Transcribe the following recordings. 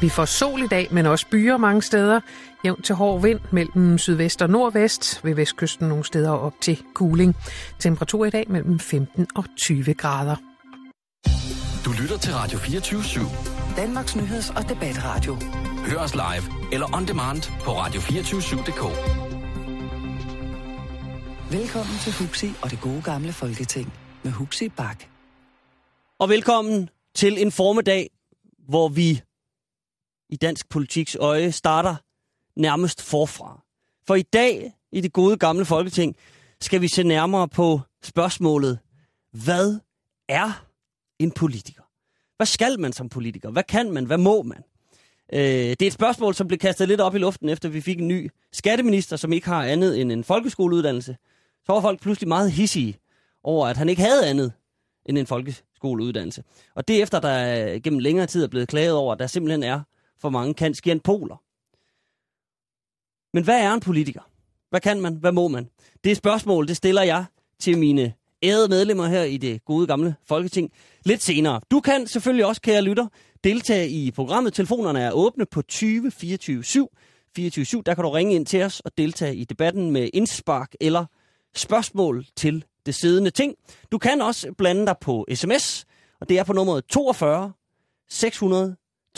Vi får sol i dag, men også byer mange steder. Jævnt til hård vind mellem sydvest og nordvest. Ved vestkysten nogle steder op til kuling. Temperatur i dag mellem 15 og 20 grader. Du lytter til Radio 24/7. Danmarks nyheds- og debatradio. Hør os live eller on demand på radio247.dk. Velkommen til Huxi og det gode gamle Folketing med Huxi Bak. Og velkommen til en formiddag, hvor vi i dansk politiks øje starter nærmest forfra. For i dag, i det gode gamle Folketing, skal vi se nærmere på spørgsmålet: hvad er en politiker? Hvad skal man som politiker? Hvad kan man? Hvad må man? Det er et spørgsmål, som blev kastet lidt op i luften, efter vi fik en ny skatteminister, som ikke har andet end en folkeskoleuddannelse. Så var folk pludselig meget hidsige over, at han ikke havde andet end en folkeskoleuddannelse. Og det efter, der gennem længere tid er blevet klaget over, at der simpelthen er for mange kanskianpoler. Men hvad er en politiker? Hvad kan man? Hvad må man? Det spørgsmål, det stiller jeg til mine ærede medlemmer her i det gode gamle Folketing lidt senere. Du kan selvfølgelig også, kære lytter, deltage i programmet. Telefonerne er åbne på 20 24 7. 24/7, der kan du ringe ind til os og deltage i debatten med indspark eller spørgsmål til det siddende ting. Du kan også blande dig på sms, og det er på nummeret 42 600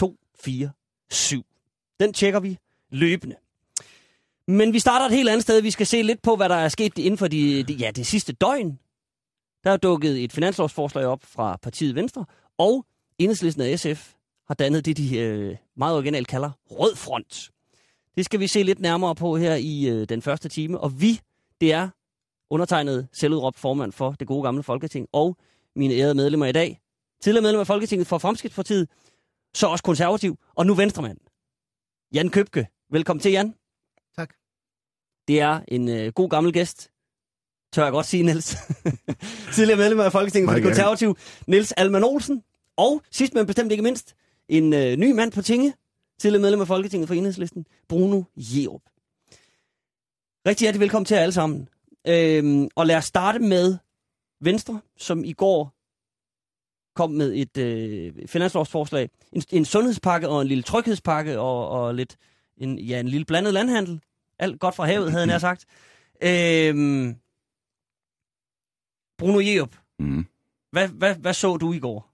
247. Den tjekker vi løbende. Men vi starter et helt andet sted. Vi skal se lidt på, hvad der er sket inden for det sidste døgn. Der er dukket et finanslovsforslag op fra partiet Venstre, og Enhedslisten og SF har dannet det, de meget originalt kalder Rød Front. Det skal vi se lidt nærmere på her i den første time. Og vi, det er undertegnet selvudråbt formand for det gode gamle Folketing, og mine ærede medlemmer i dag. Tidligere medlem af Folketinget for Fremskridtspartiet, så også konservativ, og nu venstremand. Jan Købke. Velkommen til, Jan. Tak. Det er en god gammel gæst, tør jeg godt sige, Niels. Tidligere medlem af Folketinget for det konservative, Niels Alman Olsen. Og sidst men bestemt ikke mindst, en ny mand på tinge, tidligere medlem af Folketinget for Enhedslisten, Bruno Jerup. Rigtig hjertelig velkommen til jer alle sammen. Og lad os starte med Venstre, som i går kom med et finanslovsforslag. En sundhedspakke og en lille tryghedspakke og lidt en lille blandet landhandel. Alt godt fra havet, havde jeg nær sagt. Bruno Jerup, hvad så du i går?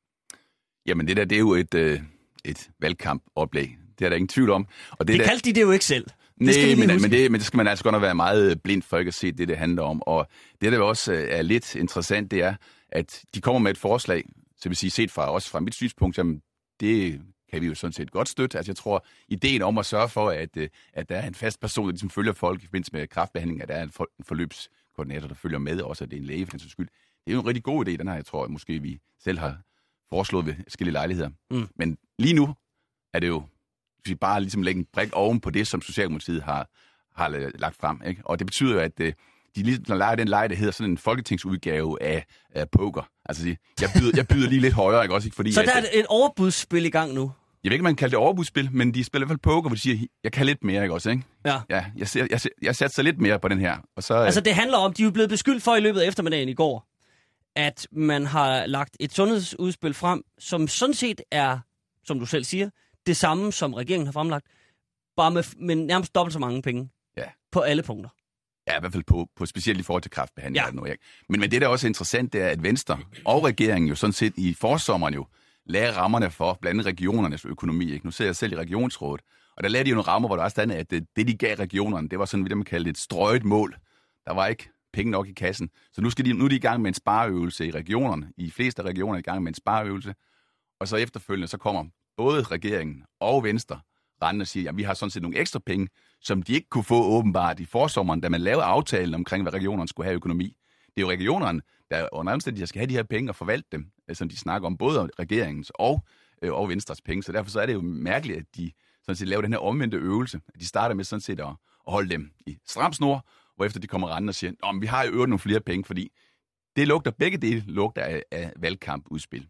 Jamen det er jo et valgkampoplæg. Det er der ingen tvivl om. Og det kaldte de det jo ikke selv. Nej, men det skal man altså godt nok være meget blind for ikke at se det handler om. Og det, der også er lidt interessant, det er, at de kommer med et forslag, så vil sige set fra mit synspunkt, jamen, det kan vi jo sådan set godt støtte. Altså jeg tror, ideen om at sørge for, at der er en fast person, der ligesom følger folk i forbindelse med kræftbehandling, at der er en forløbskoordinator, der følger med, også at det er en læge for den skyld. Det er jo en rigtig god idé, den her, jeg tror, måske vi selv har foreslået ved forskellige lejligheder. Men lige nu er det jo, hvis vi bare ligesom lægger en brik oven på det, som Socialdemokratiet har lagt frem. Ikke? Og det betyder jo, at de ligesom leger den leg, der hedder sådan en folketingsudgave af poker. Altså, jeg byder lige lidt højere, ikke også? Ikke? Fordi, så der er et overbudsspil i gang nu? Jeg ved ikke, man kalder det overbudsspil, men de spiller i hvert fald poker, hvor de siger, jeg kan lidt mere, ikke også? Ikke? Ja. Jeg satser lidt mere på den her. Og så, altså, det handler om, de er jo blevet beskyldt for i løbet af eftermiddagen i går, at man har lagt et sundhedsudspil frem, som sådan set er, som du selv siger, det samme, som regeringen har fremlagt, bare med nærmest dobbelt så mange penge på alle punkter. Ja, i hvert fald på specielt i forhold til kræftbehandling. Ja. Men det, der også er interessant, det er, at Venstre og regeringen jo sådan set i forsommeren jo lagde rammerne for blandt andet regionernes økonomi. Ikke? Nu ser jeg selv i regionsrådet, og der lagde de jo nogle rammer, hvor der var stand af, at det, de gav regionerne, det var sådan, hvad man kaldte et strøget mål. Der var ikke penge nok i kassen. Så nu er de i gang med en spareøvelse i regionerne. I fleste af regionerne er i gang med en spareøvelse. Og så efterfølgende, så kommer både regeringen og Venstre rendende og siger, at vi har sådan set nogle ekstra penge, som de ikke kunne få åbenbart i forsommeren, da man lavede aftalen omkring, hvad regionerne skulle have økonomi. Det er jo regionerne, der under omstændigheder skal have de her penge og forvalte dem, som de snakker om, både regeringens og Venstres penge. Så derfor så er det jo mærkeligt, at de sådan set laver den her omvendte øvelse. At de starter med sådan set at holde dem i stram snor, hvorefter de kommer rendende og siger, at vi har jo øvet nogle flere penge, fordi det lugter, begge dele lugter af valgkampudspil.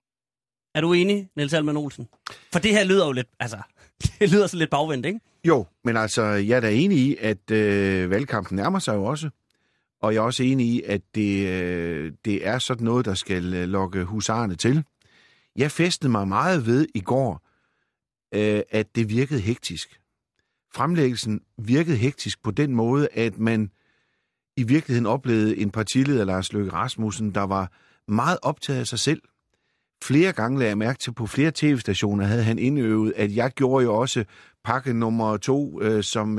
Er du enig, Niels Alman Olsen? For det her lyder jo lidt, altså, det lyder så lidt bagvendt, ikke? Jo, men altså, jeg er da enig i, at valgkampen nærmer sig jo også. Og jeg er også enig i, at det er sådan noget, der skal lokke husarerne til. Jeg fæstnede mig meget ved i går, at det virkede hektisk. Fremlæggelsen virkede hektisk på den måde, at man i virkeligheden oplevede en partileder, Lars Løkke Rasmussen, der var meget optaget af sig selv. Flere gange lagde jeg mærke til, på flere tv-stationer havde han indøvet, at jeg gjorde jo også pakke nummer 2 som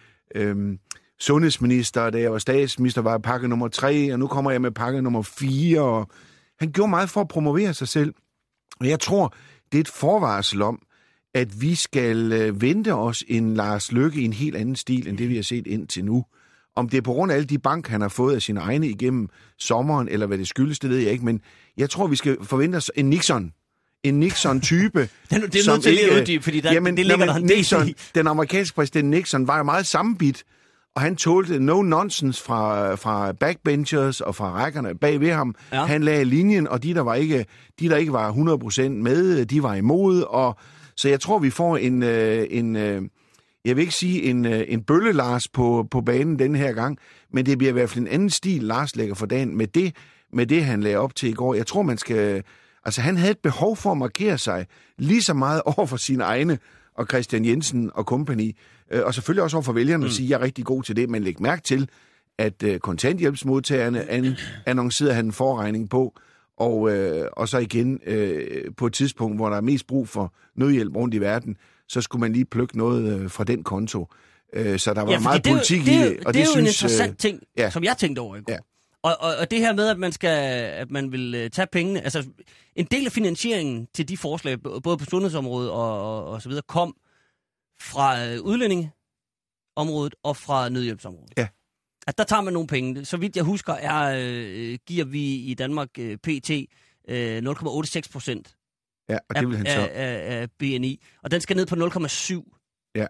sundhedsminister, da jeg var statsminister, var pakke nummer 3, og nu kommer jeg med pakke nummer 4. Og han gjorde meget for at promovere sig selv. Og jeg tror, det er et forvarsel om, at vi skal vente os en Lars Løkke i en helt anden stil, end det vi har set indtil nu. Om det er på grund af alle de bank, han har fået af sine egne igennem sommeren, eller hvad det skyldes, det ved jeg ikke, men jeg tror, vi skal forvente os en Nixon. En Nixon-type. Det er nødt til at uddybe, fordi det ligger der en Nixon, den amerikanske præsident Nixon var jo meget sammenbit, og han tålte no nonsense fra backbenchers og fra rækkerne bag ved ham. Ja. Han lagde linjen, og de der ikke var 100% med, de var imod, og så jeg tror, vi får jeg vil ikke sige en bølle-Lars på banen den her gang, men det bliver i hvert fald en anden stil, Lars lægger for dagen med det, han lagde op til i går. Jeg tror, man skal... Altså, han havde et behov for at markere sig lige så meget over for sine egne og Christian Jensen og company, og selvfølgelig også over for vælgerne at sige, at jeg er rigtig god til det, men læg mærke til, at kontanthjælpsmodtagerne annoncerede han en forregning på, og så igen på et tidspunkt, hvor der er mest brug for nødhjælp rundt i verden, så skulle man lige plukke noget fra den konto. Så der var meget politik i det. Og det er jo en interessant ting, som jeg tænkte over i går. Ja. Og det her med, at man vil tage pengene, altså en del af finansieringen til de forslag, både på sundhedsområdet og så videre, kom fra udlændingeområdet og fra nødhjælpsområdet. Ja. At der tager man nogle penge. Så vidt jeg husker, giver vi i Danmark pt. 0,86%. Ja, og det vil han så. Af BNI. Og den skal ned på 0,7. Ja.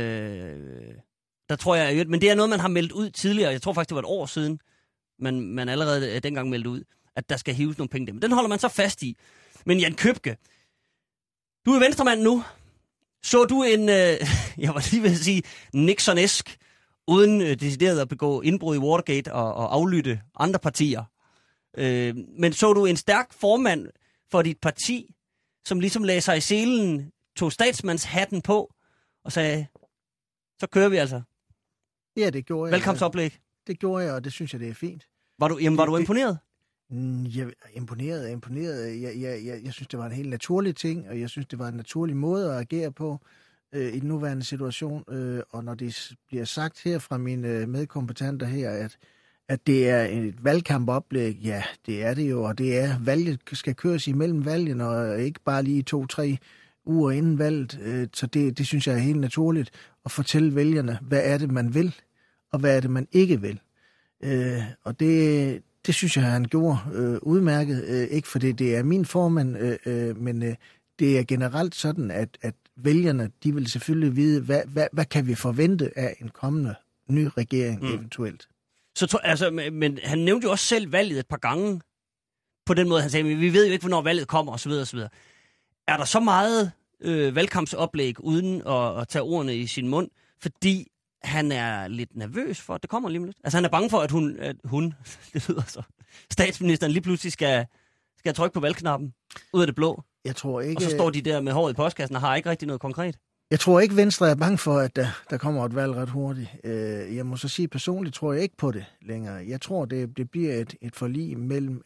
Der tror jeg, men det er noget, man har meldt ud tidligere. Jeg tror faktisk, det var et år siden, man allerede dengang meldte ud, at der skal hives nogle penge. Men den holder man så fast i. Men Jan Købke, du er venstremand nu. Så du en, jeg var lige ved at sige, Nixon-esk, uden decideret at begå indbrud i Watergate og aflytte andre partier. Men så du en stærk formand for dit parti, som ligesom lagde sig i selen, tog statsmandshatten på og sagde, så kører vi altså. Ja, det gjorde jeg. Velkomstoplæg. Det gjorde jeg, og det synes jeg, det er fint. Var du imponeret? Jeg imponeret. Jeg synes, det var en helt naturlig ting, og jeg synes, det var en naturlig måde at agere på i den nuværende situation. Og når det bliver sagt her fra mine medkompetenter her, at det er et valgkampoplæg, ja, det er det jo, og det er, valget skal køres imellem valgene, og ikke bare lige 2-3 uger inden valget. Så det synes jeg er helt naturligt at fortælle vælgerne, hvad er det, man vil, og hvad er det, man ikke vil. Og det synes jeg, han gjorde udmærket. Ikke fordi det er min formand, men det er generelt sådan, at vælgerne, de vil selvfølgelig vide, hvad kan vi forvente af en kommende ny regering eventuelt. Så men han nævnte jo også selv valget et par gange. På den måde, han sagde, vi ved jo ikke, hvornår valget kommer, osv. osv. Er der så meget valgkampsoplæg, uden at tage ordene i sin mund, fordi han er lidt nervøs for, at det kommer lige lidt? Altså han er bange for, at hun det lyder så, statsministeren lige pludselig skal trykke på valgknappen ud af det blå. Jeg tror ikke... Og så står de der med håret i postkassen og har ikke rigtig noget konkret. Jeg tror ikke, Venstre er bange for, at der kommer et valg ret hurtigt. Jeg må så sige, personligt tror jeg ikke på det længere. Jeg tror, det bliver et forlig mellem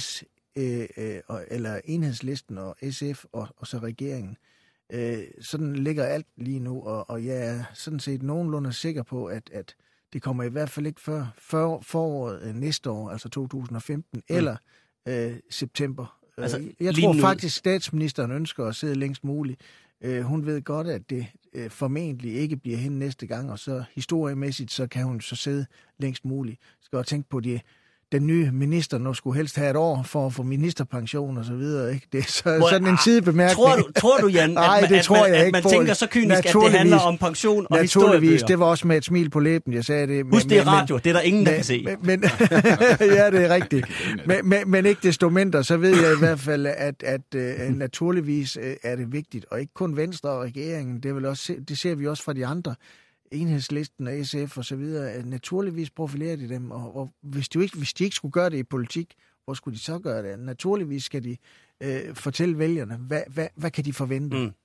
eller Enhedslisten og SF og så regeringen. Sådan ligger alt lige nu, og jeg er sådan set nogenlunde sikker på, at det kommer i hvert fald ikke før foråret næste år, altså 2015, eller september. Altså, jeg tror faktisk, statsministeren ønsker at sidde længst muligt. Hun ved godt, at det formentlig ikke bliver hende næste gang, og så historiemæssigt, så kan hun så sidde længst muligt. Jeg skal også tænke på, den nye minister nu skulle helst have et år for at få ministerpension og så videre, ikke? Det er sådan en sidebemærkning. Tror du, Jan, at man tænker så kynisk, at det handler om pension og historiebøger? Det var også med et smil på læben, jeg sagde det. Husk, det er radio, det er der ingen, der kan se. Ja, det er rigtigt. Men ikke desto mindre, så ved jeg i hvert fald, at naturligvis er det vigtigt, og ikke kun Venstre og regeringen, det ser vi også fra de andre, Enhedslisten og SF og så videre, naturligvis profilerer de dem, og hvis de ikke skulle gøre det i politik, hvor skulle de så gøre det? Naturligvis skal de fortælle vælgerne, hvad kan de forvente?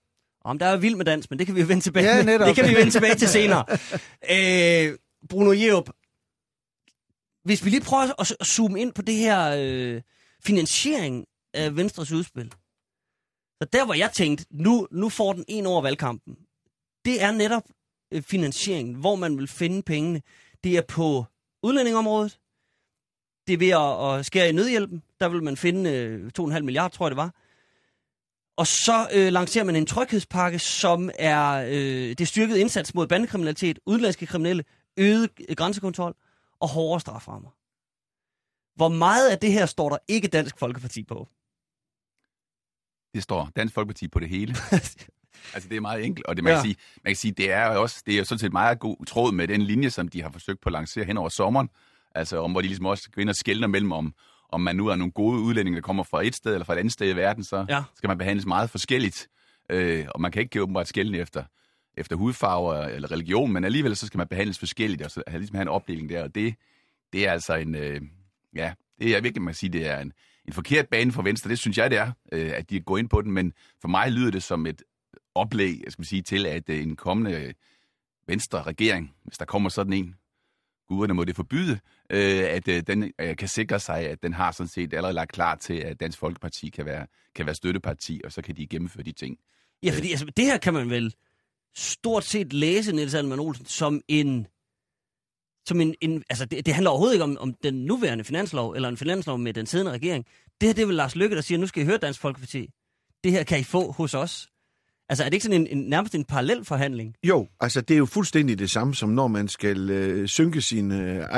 Om der er vild med dans, men det kan vi jo vende tilbage Ja, med. Det kan vi vende tilbage til senere. Bruno Jerup, hvis vi lige prøver at zoome ind på det her finansiering af Venstres udspil. Så der, hvor jeg tænkte, nu får den en over valgkampen, det er netop finansieringen, hvor man vil finde pengene. Det er på udlændingområdet. Det er ved at skære i nødhjælpen. Der vil man finde 2,5 milliarder, tror jeg det var. Og så lancerer man en tryghedspakke, som er det styrkede indsats mod bandekriminalitet, udenlandske kriminelle, øget grænsekontrol og hårdere straframmer. Hvor meget af det her står der ikke Dansk Folkeparti på? Det står Dansk Folkeparti på det hele. Altså, det er meget enkelt, og det, man kan sige, det er jo sådan set meget god tråd med den linje, som de har forsøgt på at lancere hen over sommeren. Altså, hvor de ligesom også går ind og skelner mellem, om man nu er nogle gode udlændinge, der kommer fra et sted eller fra et andet sted i verden, så skal man behandles meget forskelligt. Og man kan ikke åbenbart skelne efter hudfarver eller religion, men alligevel så skal man behandles forskelligt, og så ligesom have en opdeling der. Og det er altså det er virkelig, man kan sige, det er en forkert bane for Venstre. Det synes jeg, det er, at de går ind på den, men for mig lyder det som et oplæg, jeg skal sige, til at en kommende Venstre-regering, hvis der kommer sådan en, guderne må det forbyde, at den kan sikre sig, at den har sådan set allerede lagt klar til, at Dansk Folkeparti kan være støtteparti, og så kan de gennemføre de ting. Ja, fordi altså, det her kan man vel stort set læse, Niels Alman Olsen, som en altså det handler overhovedet ikke om den nuværende finanslov, eller en finanslov med den siddende regering. Det her, det er vel Lars Løkke, der siger, nu skal I høre Dansk Folkeparti. Det her kan I få hos os. Altså, er det ikke sådan nærmest en parallel forhandling? Jo, altså det er jo fuldstændig det samme, som når man skal synke sin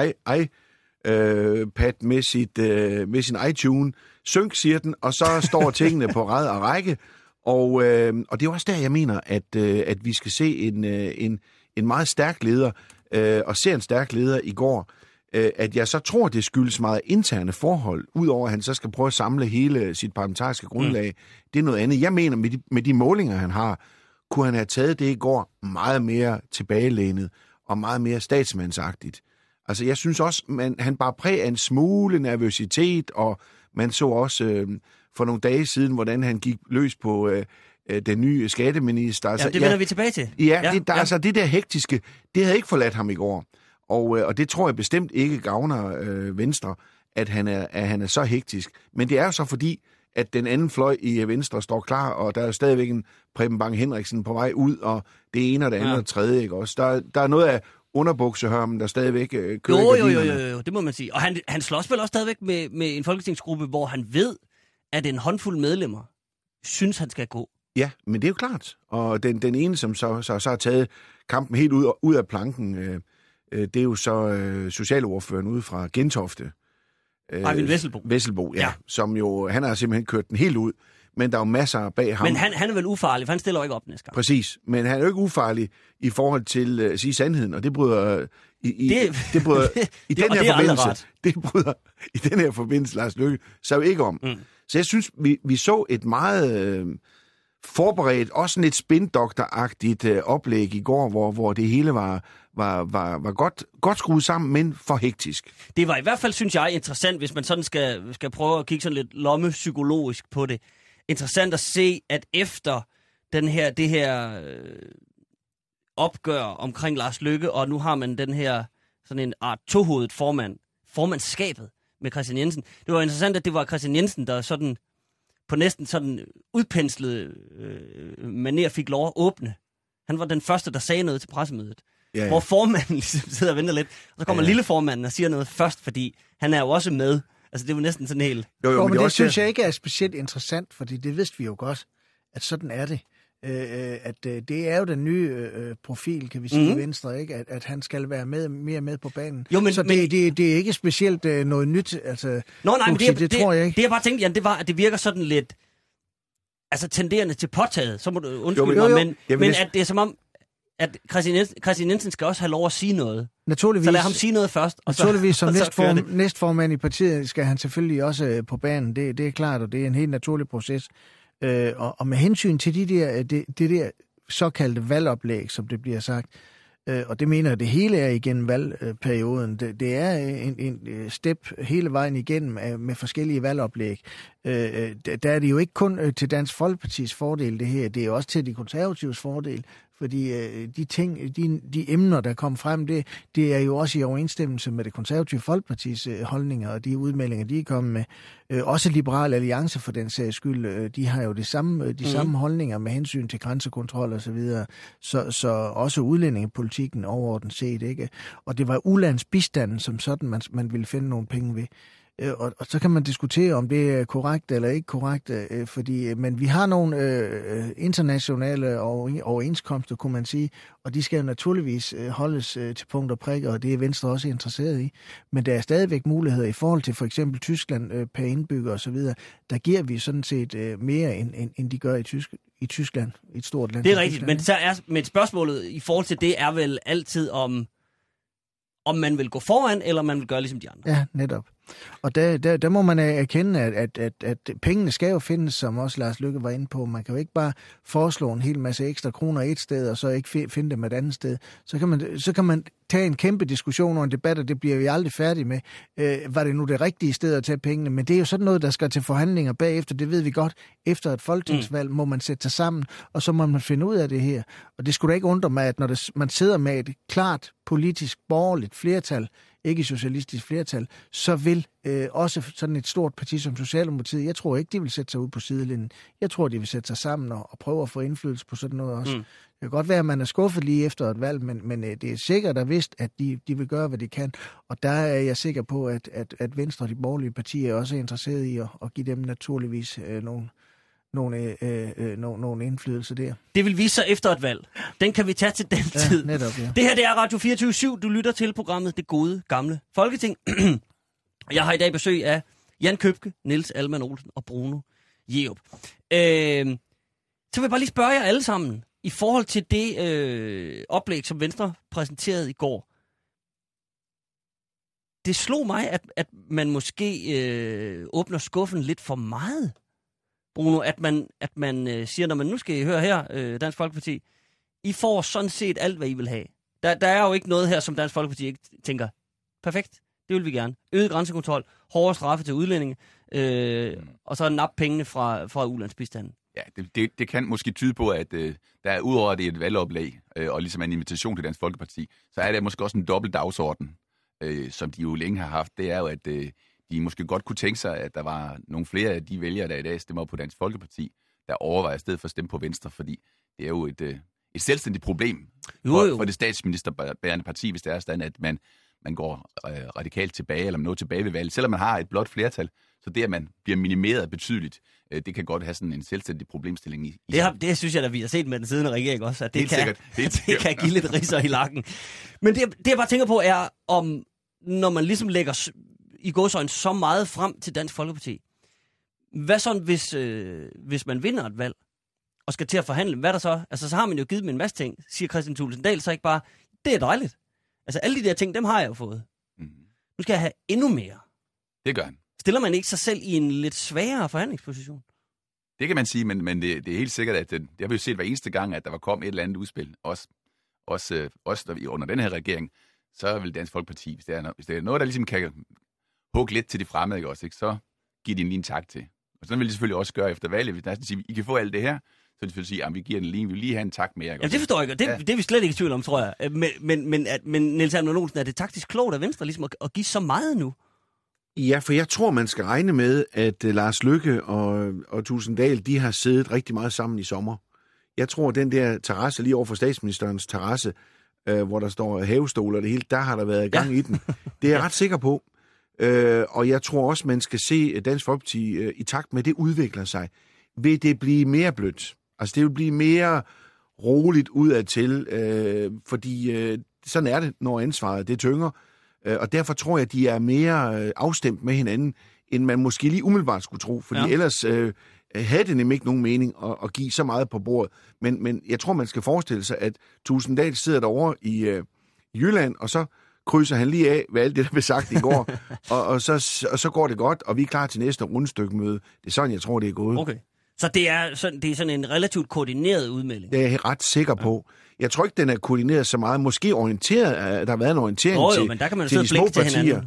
iPad med sin iTunes. Synk, siger den, og så står tingene på rad og række. Og det er også der, jeg mener, at vi skal se en meget stærk leder, og ser en stærk leder i går, at jeg så tror, det skyldes meget interne forhold, udover at han så skal prøve at samle hele sit parlamentariske grundlag. Det er noget andet. Jeg mener, med de målinger, han har, kunne han have taget det i går meget mere tilbagelænet og meget mere statsmandsagtigt. Altså, jeg synes også, han bare præg af en smule nervøsitet, og man så også for nogle dage siden, hvordan han gik løs på den nye skatteminister. Altså, det vender vi tilbage til. Altså, det der hektiske, det havde ikke forladt ham i går. Og det tror jeg bestemt ikke gavner Venstre, at han er så hektisk. Men det er jo så fordi, at den anden fløj i Venstre står klar, og der er jo stadigvæk en Preben Bang Henriksen på vej ud, og det ene og det andet og tredje, ikke også? Der er noget af underbuksehørmen, der stadigvæk kører. Jo, det må man sige. Og han slås vel også stadigvæk med en folketingsgruppe, hvor han ved, at en håndfuld medlemmer synes, han skal gå. Ja, men det er jo klart. Og den ene, som så har taget kampen helt ud af planken, det er jo så socialordføreren ude fra Gentofte. Eivind Vesselbo, ja. Som jo, han har simpelthen kørt den helt ud. Men der er jo masser bag ham. Men han er vel ufarlig, for han stiller jo ikke op næste gang. Præcis, men han er jo ikke ufarlig i forhold til at sige sandheden, og det bryder i den her forbindelse Lars Løkke så jo ikke om. Så jeg synes, vi så et meget forberedt, også sådan et spindoktoragtigt oplæg i går, hvor det hele var godt skruet sammen, men for hektisk. Det var i hvert fald, synes jeg, interessant, hvis man sådan skal prøve at kigge sådan lidt lommepsykologisk på det. Interessant at se, at efter det her opgør omkring Lars Løkke, og nu har man den her sådan en art tohovedet formandskabet med Kristian Jensen. Det var interessant, at det var Kristian Jensen, der sådan på næsten sådan udpenslede manér fik lov at åbne. Han var den første, der sagde noget til pressemødet. Ja. Hvor formanden ligesom sidder og venter lidt, og så kommer lille formanden og siger noget først, fordi han er jo også med. Altså, det var næsten sådan helt... Jo, men det synes jeg ikke er specielt interessant, fordi det vidste vi jo godt, at sådan er det. Det er jo den nye profil, kan vi sige, i Venstre, ikke? At han skal være mere med på banen. Jo, men, så det er ikke specielt noget nyt. Altså, nej, men det tror jeg ikke. Det jeg bare tænkte, Jan, det var, at det virker sådan lidt tenderende til påtaget. Så må du undskylde mig, men at det er som om, at Kristian Jensen skal også have lov at sige noget. Naturligvis. Så lad ham sige noget først. Og naturligvis, som næstformand i partiet, skal han selvfølgelig også på banen. Det er klart, og det er en helt naturlig proces. Og med hensyn til det der såkaldte valgoplæg, som det bliver sagt, Og det mener jeg, det hele er igennem valgperioden. Det er en step hele vejen igennem med forskellige valgoplæg. Der er det jo ikke kun til Dansk Folkepartis fordel, det her. Det er også til de konservatives fordel. Fordi de emner, der kom frem, det er jo også i overensstemmelse med det konservative Folkepartis holdninger og de udmeldinger, de er kommet med. Også Liberal Alliance for den sags skyld, de har jo de samme holdninger med hensyn til grænsekontrol og så videre. Så også udlændingepolitikken overordnet set, ikke? Og det var ulandsbistanden som sådan, man ville finde nogle penge ved. Og så kan man diskutere, om det er korrekt eller ikke korrekt, men vi har nogle internationale overenskomster, kunne man sige, og de skal jo naturligvis holdes til punkt og prik, og det er Venstre også interesseret i. Men der er stadigvæk muligheder i forhold til for eksempel Tyskland per indbygger og så videre. Der giver vi sådan set mere, end de gør i Tyskland, et stort land. Det er rigtigt, men så er spørgsmålet i forhold til det er vel altid om man vil gå foran, eller man vil gøre ligesom de andre. Ja, netop. Og der må man erkende, at pengene skal jo findes, som også Lars Løkke var inde på. Man kan jo ikke bare foreslå en hel masse ekstra kroner et sted, og så ikke finde dem et andet sted. Så kan man tage en kæmpe diskussion og en debat, og det bliver vi aldrig færdige med. Var det nu det rigtige sted at tage pengene? Men det er jo sådan noget, der skal til forhandlinger bagefter. Det ved vi godt. Efter et folketingsvalg må man sætte sig sammen, og så må man finde ud af det her. Og det skulle da ikke undre mig, at når man sidder med et klart politisk borgerligt flertal, ikke socialistisk flertal, så vil også sådan et stort parti som Socialdemokratiet, jeg tror ikke, de vil sætte sig ud på sidelinjen. Jeg tror, de vil sætte sig sammen og prøve at få indflydelse på sådan noget også. Det kan godt være, at man er skuffet lige efter et valg, men det er sikkert og vist, at de vil gøre, hvad de kan. Og der er jeg sikker på, at Venstre og de borgerlige partier også er interesseret i at give dem naturligvis nogle indflydelse der. Det vil vise sig efter et valg. Den kan vi tage til den tid. Netop, ja. Det her det er Radio 24/7. Du lytter til programmet Det Gode Gamle Folketing. Jeg har i dag besøg af Jan Købke, Niels Alman Olsen og Bruno Jerup. Så vil jeg bare lige spørge jer alle sammen i forhold til det oplæg, som Venstre præsenterede i går. Det slog mig, at man måske åbner skuffen lidt for meget. Bruno, at man siger, når man nu skal I høre her, Dansk Folkeparti, I får sådan set alt, hvad I vil have. Der er jo ikke noget her, som Dansk Folkeparti ikke tænker, perfekt, det vil vi gerne. Øget grænsekontrol, hårdere straffe til udlændinge, og så nap pengene fra ulandsbistanden. Ja, det kan måske tyde på, at der er udover det et valgoplæg, og ligesom en invitation til Dansk Folkeparti, så er der måske også en dobbelt dagsorden, som de jo længe har haft. Det er jo, at de måske godt kunne tænke sig, at der var nogle flere af de vælgere, der i dag stemmer på Dansk Folkeparti, der overvejer i stedet for at stemme på Venstre, fordi det er jo et selvstændigt problem for det statsministerbærende parti, hvis det er sådan, at man går radikalt tilbage, eller man når tilbage ved valget, selvom man har et blot flertal, så det, at man bliver minimeret betydeligt, det kan godt have sådan en selvstændig problemstilling i. Det synes jeg, at vi har set med den siddende regering også, at det kan give lidt ridser i lakken. Men det jeg bare tænker på er, om når man ligesom lægger i gåseøjne så meget frem til Dansk Folkeparti. Hvad sådan, hvis man vinder et valg, og skal til at forhandle, hvad der så? Altså, så har man jo givet dem en masse ting, siger Kristian Thulesen Dahl, så ikke bare, det er dejligt. Altså, alle de der ting, dem har jeg jo fået. Nu skal jeg have endnu mere. Det gør han. Stiller man ikke sig selv i en lidt sværere forhandlingsposition? Det kan man sige, men det er helt sikkert, at det har vi jo set hver eneste gang, at der var kommet et eller andet udspil. Også under den her regering, så vil Dansk Folkeparti, hvis det er noget, der ligesom kan hugge lidt til de fremmede, ikke også, ikke? Så giver de en lige en tak til. Og sådan vil de selvfølgelig også gøre efter valget. Hvis de sige, I kan få alt det her, så vil de selvfølgelig sige, at vi giver den lige, vi vil lige have en tak mere. Ja, det forstår jeg ikke, det er vi slet ikke i tvivl om, tror jeg. Men Niels Alman Olsen, er det taktisk klogt af Venstre ligesom at give så meget nu? Ja, for jeg tror, man skal regne med, at Lars Løkke og Thulesen Dahl, de har siddet rigtig meget sammen i sommer. Jeg tror, den der terrasse lige over for statsministerens terrasse, hvor der står havestol og det hele, der har der været gang i den. Det er jeg ret sikker på. Og jeg tror også, man skal se Dansk Folkeparti i takt med, det udvikler sig. Vil det blive mere blødt? Altså, det vil blive mere roligt udadtil, fordi sådan er det, når ansvaret det tynger. Og derfor tror jeg, at de er mere afstemt med hinanden, end man måske lige umiddelbart skulle tro. Fordi ellers havde det nemlig ikke nogen mening at give så meget på bordet. Men jeg tror, man skal forestille sig, at Thulesen Dahl sidder derovre i Jylland, og så krydser han lige af, hvad alt det, der blev sagt i går. og så går det godt, og vi er klar til næste rundstykmøde. Det er sådan, jeg tror, det er gået. Okay. Så det er sådan en relativt koordineret udmelding? Det er jeg ret sikker på. Jeg tror ikke, den er koordineret så meget. Måske orienteret, der har været en orientering til de små partier.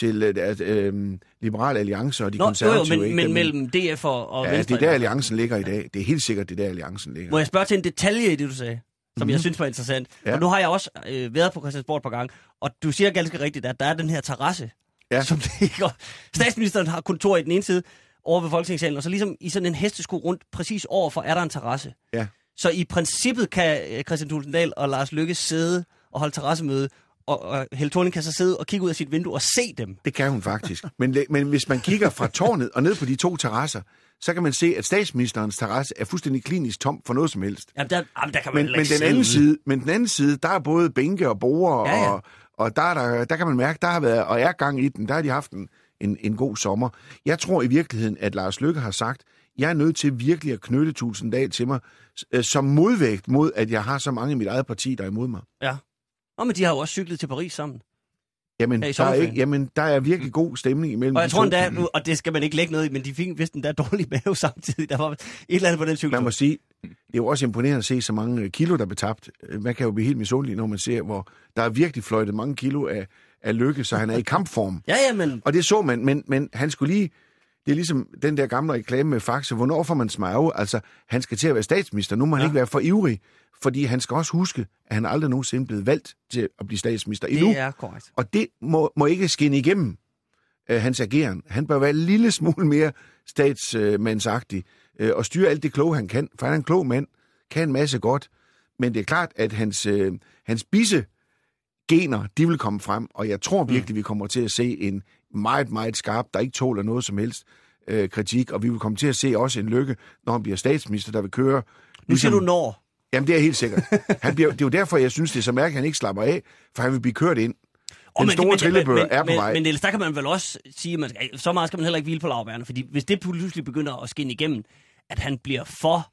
Til Liberal Alliance og de konservative. Men mellem DF og Venstre. Det er der, alliancen ligger i dag. Det er helt sikkert, det der, alliancen ligger. Må jeg spørge til en detalje i det, du sagde, som jeg synes var interessant? Ja. Og nu har jeg også været på Christiansborg et par gange, og du siger ganske rigtigt, at der er den her terrasse, som ligger. Statsministeren har kontor i den ene side over ved Folketingssalen, og så ligesom i sådan en hestesko rundt, præcis overfor er der en terrasse. Ja. Så i princippet kan Kristian Thulesen Dahl og Lars Løkke sidde og holde terrassemøde, og Helle Thorning kan så sidde og kigge ud af sit vindue og se dem. Det kan hun faktisk. Men hvis man kigger fra tårnet og ned på de to terrasser, så kan man se, at statsministerens terrasse er fuldstændig klinisk tom for noget som helst. Jamen, der kan man men den anden side, der er både bænke og borde, og der kan man mærke, der har været, og er gang i den, der har de haft en god sommer. Jeg tror i virkeligheden, at Lars Løkke har sagt, jeg er nødt til virkelig at knytte Thulesen Dahl til mig, som modvægt mod, at jeg har så mange i mit eget parti, der er imod mig. Ja. Men de har jo også cyklet til Paris sammen. Jamen, der er virkelig god stemning imellem. Og jeg tror endda, og det skal man ikke lægge noget i, men de fik vist endda dårlig mave samtidig. Der var et eller andet på den cykel. Man må sige, det er jo også imponerende at se så mange kilo, der blev tabt. Man kan jo blive helt misundelig, når man ser, hvor der er virkelig fløjtet mange kilo af Løkke, så han er i kampform. Men... Og det så man, men han skulle lige... Det er ligesom den der gamle reklame med Faxe. Hvornår får man smage? Altså, han skal til at være statsminister. Nu må han ikke være for ivrig, fordi han skal også huske, at han aldrig nogensinde blevet valgt til at blive statsminister endnu. Det er korrekt. Og det må ikke skinne igennem hans ageren. Han bør være en lille smule mere statsmandsagtig og styre alt det kloge, han kan. For han er en klog mand, kan en masse godt. Men det er klart, at hans gener, de vil komme frem. Og jeg tror virkelig, vi kommer til at se en meget, meget skarp, der ikke tåler noget som helst kritik. Og vi vil komme til at se også en Løkke, når han bliver statsminister, der vil køre... Nu siger du når. Jamen, det er helt sikkert. Det er jo derfor, jeg synes, det er så mærkeligt, at han ikke slapper af, for han vil blive kørt ind. Den store trillebør er på vej. Men Niels, der kan man vel også sige, at så meget skal man heller ikke hvile på laurbærrene, fordi hvis det pludselig begynder at skinne igennem, at han bliver for...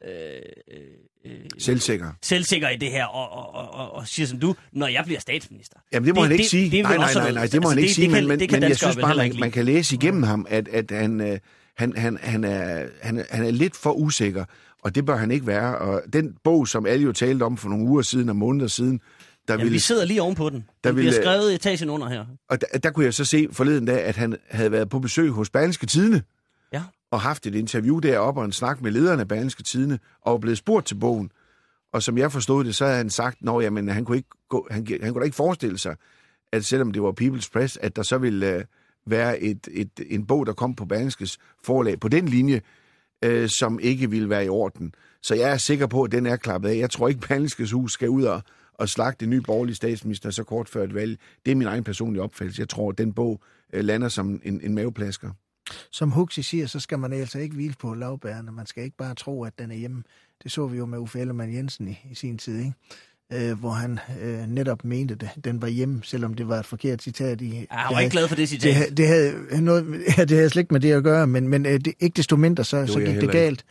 Selvsikker i det her, og siger som du, når jeg bliver statsminister. Jamen, det må han ikke sige. Nej, det må han ikke sige, men jeg synes bare, man kan læse igennem ham, at han er lidt for usikker, og det bør han ikke være. Og den bog, som alle jo talte om for nogle uger siden og måneder siden, vi sidder lige ovenpå den. Den bliver skrevet i etagen under her. Og der kunne jeg så se forleden dag, at han havde været på besøg hos Berlingske Tidende, og haft et interview deroppe og en snak med lederne af Berlingske Tidende, og blevet spurgt til bogen. Og som jeg forstod det, så havde han sagt, at han kunne da ikke forestille sig, at selvom det var People's Press, at der så ville være en bog, der kom på Berlingskes forlag på den linje, som ikke ville være i orden. Så jeg er sikker på, at den er klappet af. Jeg tror ikke, Berlingskes Hus skal ud og slagte en ny borgerlig statsminister så kort før et valg. Det er min egen personlige opfattelse. Jeg tror, at den bog lander som en maveplasker. Som Huxi siger, så skal man altså ikke hvile på laurbærene. Man skal ikke bare tro, at den er hjemme. Det så vi jo med Uffe Ellemann-Jensen i sin tid, ikke? Hvor han netop mente det. Den var hjemme, selvom det var et forkert citat. Jeg var ikke glad for det citat. Det havde slet ikke med det at gøre, men ikke desto mindre, så gik det galt.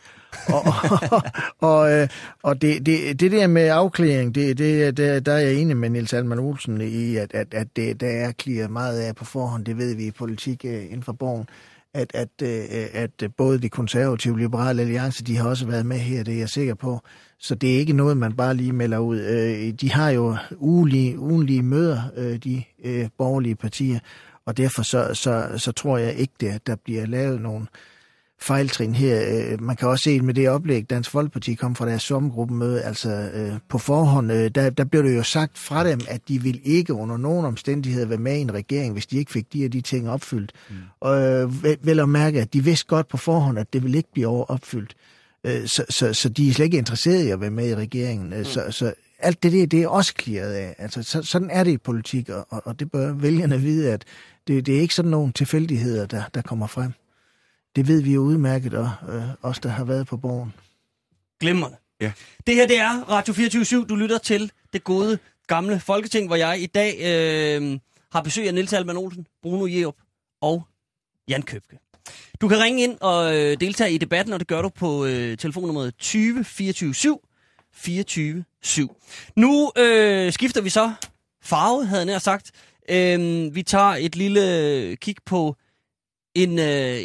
Og det der med afklæring, der er jeg enig med Niels Alman Olsen i, at der er clearet meget af på forhånd. Det ved vi i politik inden for borgen. At både de konservative og liberale alliancer, de har også været med her, det er jeg sikker på. Så det er ikke noget, man bare lige melder ud. De har jo ugenlige møder, de borgerlige partier, og derfor så tror jeg ikke, at der bliver lavet nogle fejltrin her. Man kan også se med det oplæg, Dansk Folkeparti kom fra deres sommergruppemøde, altså på forhånd, der blev det jo sagt fra dem, at de vil ikke under nogen omstændigheder være med i en regering, hvis de ikke fik de og de ting opfyldt. Og vel at mærke, at de vidste godt på forhånd, at det vil ikke blive opfyldt. Så de er slet ikke interesserede i at være med i regeringen. Så alt det er også clearet af. Altså, sådan er det i politik, og det bør vælgerne vide, at det er ikke sådan nogle tilfældigheder, der kommer frem. Det ved vi jo udmærket, og os, der har været på borgen. Glimrende. Ja. Det her, det er Radio 24/7. Du lytter til det gode gamle Folketing, hvor jeg i dag har besøg af Niels Alman Olsen, Bruno Jerup og Jan Købke. Du kan ringe ind og deltage i debatten, og det gør du på telefonnummeret 20 24 7 24 7. Nu skifter vi så farve, havde jeg nær sagt. Vi tager et lille kig på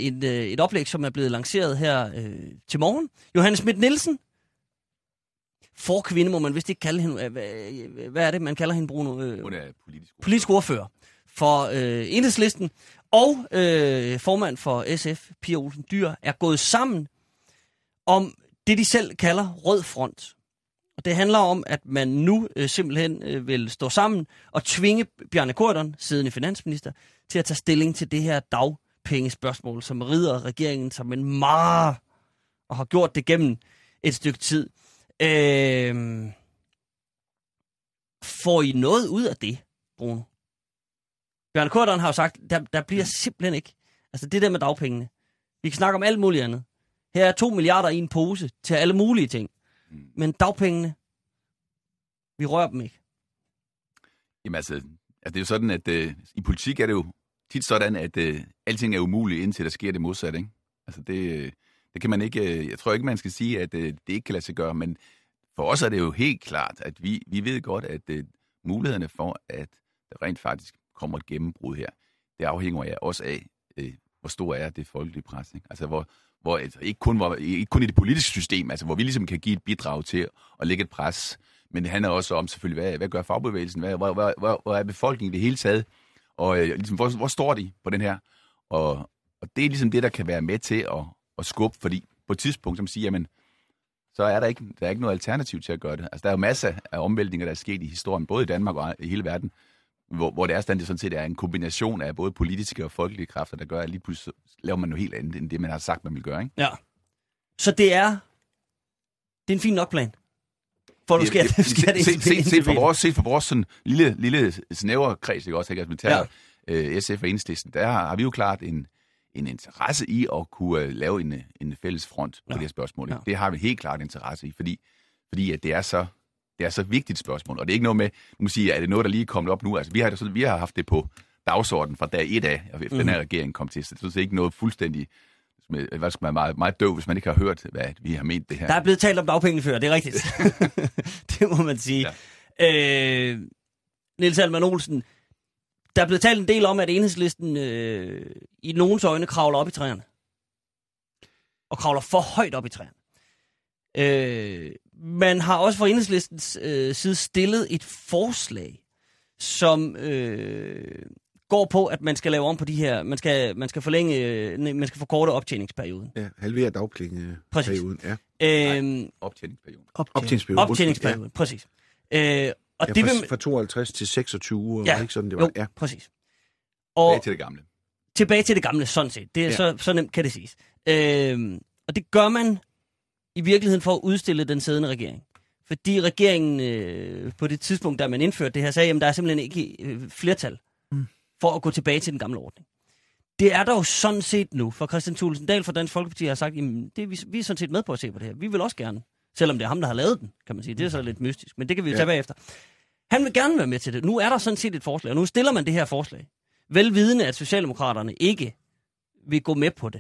et oplæg, som er blevet lanceret her til morgen. Johannes Schmidt Nielsen, forkvinde, må man vist ikke kalde hende. Hvad er det, man kalder hende, Bruno? Hun er politisk ordfører for Enhedslisten. Og formand for SF, Pia Olsen Dyhr, er gået sammen om det, de selv kalder Rød Front. Og det handler om, at man nu simpelthen vil stå sammen og tvinge Bjarne Corydon, siddende finansminister, til at tage stilling til det her dagpengespørgsmål, som rider regeringen som en mare, og har gjort det gennem et stykke tid. Får I noget ud af det, Bruno? Bjarne Corydon har jo sagt, der bliver simpelthen ikke. Altså det der med dagpengene. Vi kan snakke om alt muligt andet. Her er 2 milliarder i en pose til alle mulige ting. Men dagpengene, vi rører dem ikke. Jamen altså det er jo sådan, at i politik er det jo tit sådan, at alting er umuligt, indtil der sker det modsatte, ikke? Altså det kan man ikke, jeg tror ikke, man skal sige, at det ikke kan lade sig gøre, men for os er det jo helt klart, at vi ved godt, at mulighederne for, at der rent faktisk kommer et gennembrud her, det afhænger også af, hvor stor er det folkelige pres, ikke? Altså hvor altså, ikke kun i det politiske system, altså hvor vi ligesom kan give et bidrag til at lægge et pres, men det handler også om selvfølgelig, hvad gør fagbevægelsen, hvor er befolkningen i det hele taget, og ligesom, hvor står de på den her, og det er ligesom det, der kan være med til at skubbe, fordi på et tidspunkt, som siger, jamen, så er der ikke noget alternativ til at gøre det. Altså der er jo masser af omvæltninger, der er sket i historien, både i Danmark og i hele verden, hvor det sådan set er en kombination af både politiske og folkelige kræfter, der gør, at lige pludselig laver man noget helt andet, end det, man har sagt, man vil gøre, ikke? Ja. Så det er en fin nok plan. For du skal set fra vores sådan lille snævre kreds, ikke også, ikke? Altså, vi tager SF og Enhedslisten, der har vi jo klart en interesse i at kunne lave en fælles front på det her spørgsmål. Ja. Det har vi helt klart interesse i, fordi at det er så vigtigt spørgsmål, og det er ikke noget med, nu må sige, er det noget, der lige er kommet op nu? Altså, vi har haft det på dagsordenen fra dag 1 af, og den her regering kom til, så det er ikke noget fuldstændig, hvad skal man meget, meget døv, hvis man ikke har hørt, hvad vi har ment det her. Der er blevet talt om dagpengene før, det er rigtigt. Det må man sige. Ja. Niels Alman Olsen, der er blevet talt en del om, at Enhedslisten i nogens øjne kravler op i træerne. Og kravler for højt op i træerne. Man har også fra Enhedslistens side stillet et forslag, som går på, at man skal lave om på de her, man skal forkorte optjeningsperioden. Ja, halvere dagpengeperioden. Ja. Optjeningsperioden, præcis. Og det fra 52 til 26 uger, var ikke sådan, det var? Ja, præcis. Og tilbage til det gamle, sådan set. Det er så nemt kan det siges. Og det gør man i virkeligheden for at udstille den siddende regering. Fordi regeringen på det tidspunkt, da man indførte det her, sagde, at der er simpelthen ikke flertal for at gå tilbage til den gamle ordning. Det er der jo sådan set nu, for Kristian Thulesen Dahl fra Dansk Folkeparti har sagt, at vi er sådan set med på at se på det her. Vi vil også gerne, selvom det er ham, der har lavet den, kan man sige. Det er så lidt mystisk, men det kan vi jo tage bagefter. Han vil gerne være med til det. Nu er der sådan set et forslag, og nu stiller man det her forslag. Velvidende, at Socialdemokraterne ikke vil gå med på det.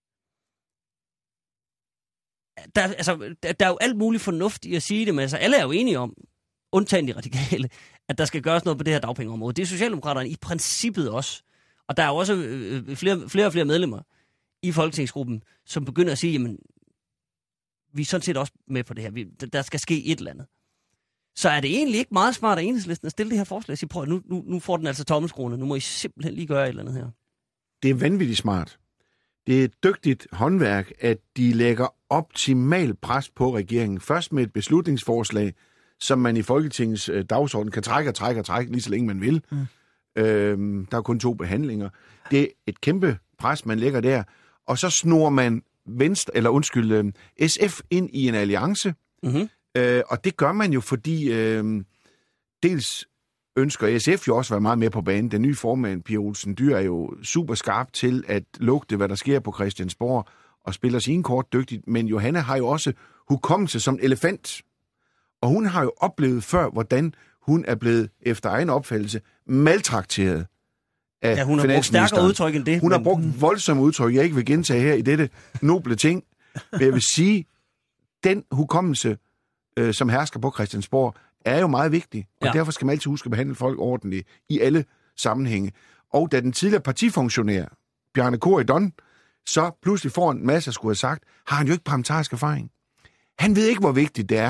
Der er jo alt muligt fornuft i at sige det, men altså, alle er jo enige om, undtagen de radikale, at der skal gøres noget på det her dagpengeområde. Det er Socialdemokraterne i princippet også. Og der er også flere og flere medlemmer i Folketingsgruppen, som begynder at sige, jamen, vi er sådan set også med på det her. Der skal ske et eller andet. Så er det egentlig ikke meget smart af Enhedslisten at stille det her forslag og sige, prøv, nu får den altså tommelskruerne. Nu må I simpelthen lige gøre et eller andet her. det er vanvittigt smart. Det er et dygtigt håndværk, at de lægger optimal pres på regeringen. Først med et beslutningsforslag, som man i Folketingets dagsorden kan trække, lige så længe man vil. Der er kun 2 behandlinger. Det er et kæmpe pres, man lægger der. Og så snor man SF ind i en alliance. Mm-hmm. Og det gør man jo, fordi dels ønsker SF jo også at være meget mere på banen. Den nye formand, Pia Olsen Dyhr, er jo super skarp til at lugte, hvad der sker på Christiansborg, og spiller sine kort dygtigt. Men Johanna har jo også hukommelse som elefant. Og hun har jo oplevet før, hvordan hun er blevet, efter egen opfattelse, maltrakteret af ja, hun har brugt stærkere udtryk end det. Hun har brugt voldsomme udtryk, jeg ikke vil gentage her i dette noble ting. Men jeg vil sige, den hukommelse, som hersker på Christiansborg, er jo meget vigtig. Og derfor skal man altid huske at behandle folk ordentligt i alle sammenhænge. Og da den tidligere partifunktionær, Bjarne Corydon, så pludselig får en masse at skulle have sagt, har han jo ikke parlamentarisk erfaring. Han ved ikke, hvor vigtigt det er,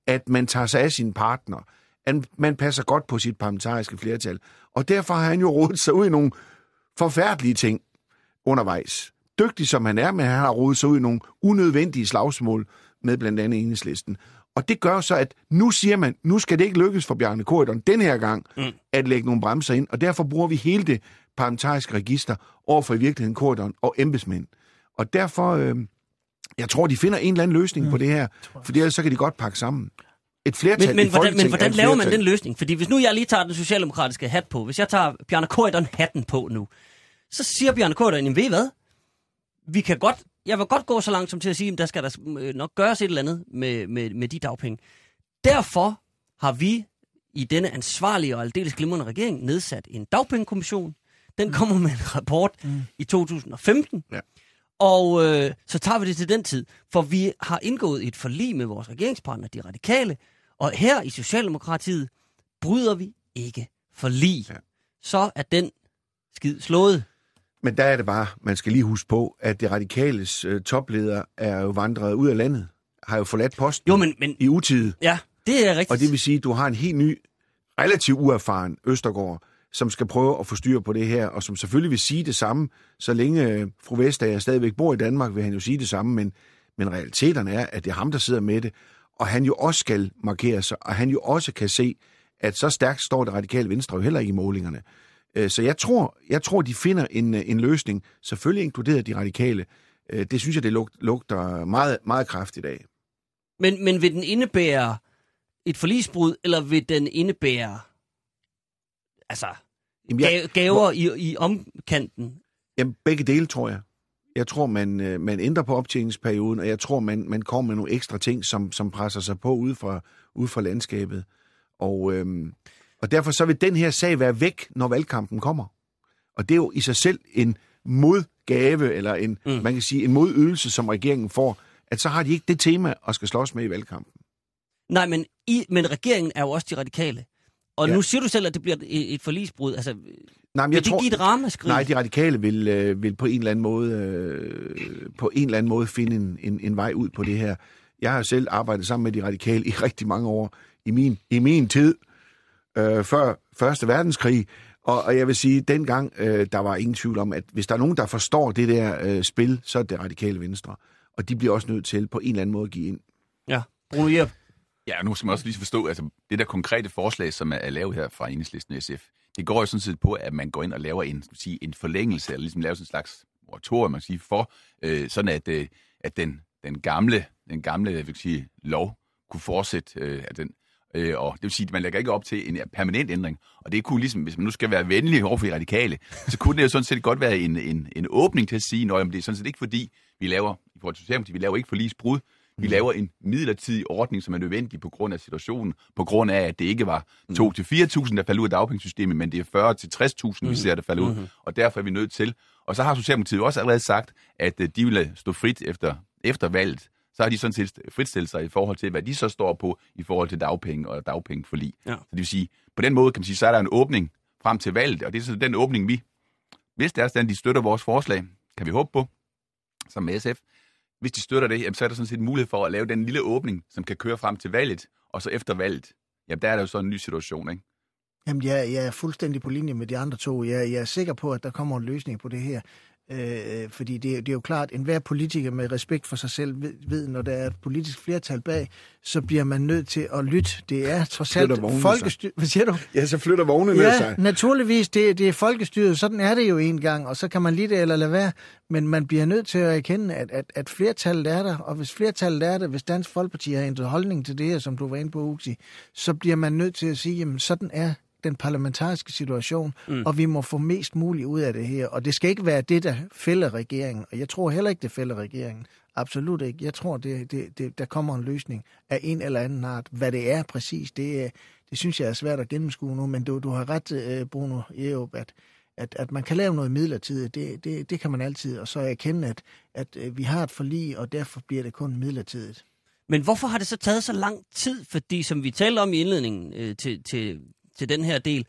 at man tager sig af sin partner, at man passer godt på sit parlamentariske flertal. Og derfor har han jo rodet sig ud i nogle forfærdelige ting undervejs. Dygtig som han er, men han har rodet sig ud i nogle unødvendige slagsmål med blandt andet Enhedslisten. Og det gør så, at nu siger man, nu skal det ikke lykkes for Bjarne Corydon den her gang at lægge nogle bremser ind, og derfor bruger vi hele det parlamentariske register overfor i virkeligheden Corydon og embedsmænd. Og derfor, jeg tror, de finder en eller anden løsning på det her, for ellers så kan de godt pakke sammen. Et flertal men hvordan laver man den løsning? Fordi hvis nu jeg lige tager den socialdemokratiske hat på, hvis jeg tager Bjarne Corydon-hatten på nu, så siger Bjarne Corydon, ved I hvad? Jeg vil godt gå så langt som til at sige, at der skal der nok gøres et eller andet med de dagpenge. Derfor har vi i denne ansvarlige og aldeles glimrende regering nedsat en dagpengekommission. Den kommer med en rapport i 2015. Ja. Og så tager vi det til den tid, for vi har indgået et forlig med vores regeringspartner, de radikale, og her i Socialdemokratiet bryder vi ikke forlig. Ja. Så er den skid slået. Men der er det bare, man skal lige huske på, at det radikales topleder er jo vandret ud af landet, har jo forladt posten i utide. Ja, det er rigtigt. Og det vil sige, at du har en helt ny, relativt uerfaren Østergaard, som skal prøve at få styr på det her, og som selvfølgelig vil sige det samme, så længe fru Vestager stadigvæk bor i Danmark, vil han jo sige det samme, men realiteterne er, at det er ham, der sidder med det, og han jo også skal markere sig, og han jo også kan se, at så stærkt står det radikale Venstre jo heller ikke i målingerne. Så jeg tror, de finder en løsning, selvfølgelig inkluderet de radikale. Det synes jeg, det lugter meget, meget kraftigt af. Men vil den indebære et forligsbrud, eller vil den indebære gaver i omkanten? Jamen, begge dele, tror jeg. Jeg tror, man ændrer på optjeningsperioden, og jeg tror, man kommer med nogle ekstra ting, som presser sig på ude fra landskabet. Og derfor så vil den her sag være væk, når valgkampen kommer. Og det er jo i sig selv en modgave, eller man kan sige en modydelse, som regeringen får, at så har de ikke det tema at skal slås med i valgkampen. Nej, men regeringen er jo også de radikale. Og nu siger du selv, at det bliver et forligsbrud. Altså, vil det give et ramaskrig? Nej, de radikale vil på en eller anden måde finde en vej ud på det her. Jeg har selv arbejdet sammen med de radikale i rigtig mange år i min tid, før Første Verdenskrig. Og jeg vil sige, dengang der var ingen tvivl om, at hvis der er nogen, der forstår det der spil, så er det radikale Venstre. Og de bliver også nødt til på en eller anden måde at give ind. Ja, Bruno Jerup. Ja, nu skal man også lige forstå, altså det der konkrete forslag, som er lavet her fra Enhedslisten og SF, det går jo sådan set på, at man går ind og laver en forlængelse, eller ligesom laver sådan en slags moratorium, man kan sige, for sådan at den gamle vil sige, lov kunne fortsætte og det vil sige, at man lægger ikke op til en permanent ændring. Og det kunne ligesom, hvis man nu skal være venlig over for de radikale, så kunne det jo sådan set godt være en åbning til at sige, at det er sådan set ikke fordi, vi laver, i forhold til Socialdemokratiet, vi laver ikke forligsbrud. Vi laver en midlertidig ordning, som er nødvendig på grund af situationen, på grund af, at det ikke var 2.000 til 4.000, der falder ud af dagpengesystemet, men det er 40.000 til 60.000, vi ser, der falder ud. Og derfor er vi nødt til. Og så har Socialdemokratiet også allerede sagt, at de vil stå frit efter valget. Så har de sådan set fritstillet sig i forhold til, hvad de så står på i forhold til dagpenge og dagpengeforlig. Ja. Så det vil sige, på den måde kan man sige, så er der en åbning frem til valget, og det er så den åbning, hvis det er sådan, de støtter vores forslag, kan vi håbe på, som med SF. Hvis de støtter det, jamen, så er der sådan set en mulighed for at lave den lille åbning, som kan køre frem til valget, og så efter valget, jamen der er der jo så en ny situation, ikke? Jamen, jeg er fuldstændig på linje med de andre to. Jeg er sikker på, at der kommer en løsning på det her. Fordi det er jo klart, at enhver politiker med respekt for sig selv ved, når der er et politisk flertal bag, så bliver man nødt til at lytte. Det er trods alt folkestyret. Hvad siger du? Ja, så flytter vognene sig. Ja, naturligvis. Det er folkestyret. Sådan er det jo en gang, og så kan man lide det eller lade være. Men man bliver nødt til at erkende, at flertallet er der, og hvis flertallet er der, hvis Dansk Folkeparti har ændret holdning til det her, som du var inde på, Uxi, så bliver man nødt til at sige, jamen sådan er den parlamentariske situation, og vi må få mest muligt ud af det her. Og det skal ikke være det, der fælder regeringen. Og jeg tror heller ikke, det fælder regeringen. Absolut ikke. Jeg tror, der kommer en løsning af en eller anden art. Hvad det er præcis, det synes jeg er svært at gennemskue nu, men du har ret, Bruno Jerup, at man kan lave noget midlertidigt. Det kan man altid. Og så erkende, at vi har et forlig, og derfor bliver det kun midlertidigt. Men hvorfor har det så taget så lang tid? Fordi, som vi talte om i indledningen til den her del,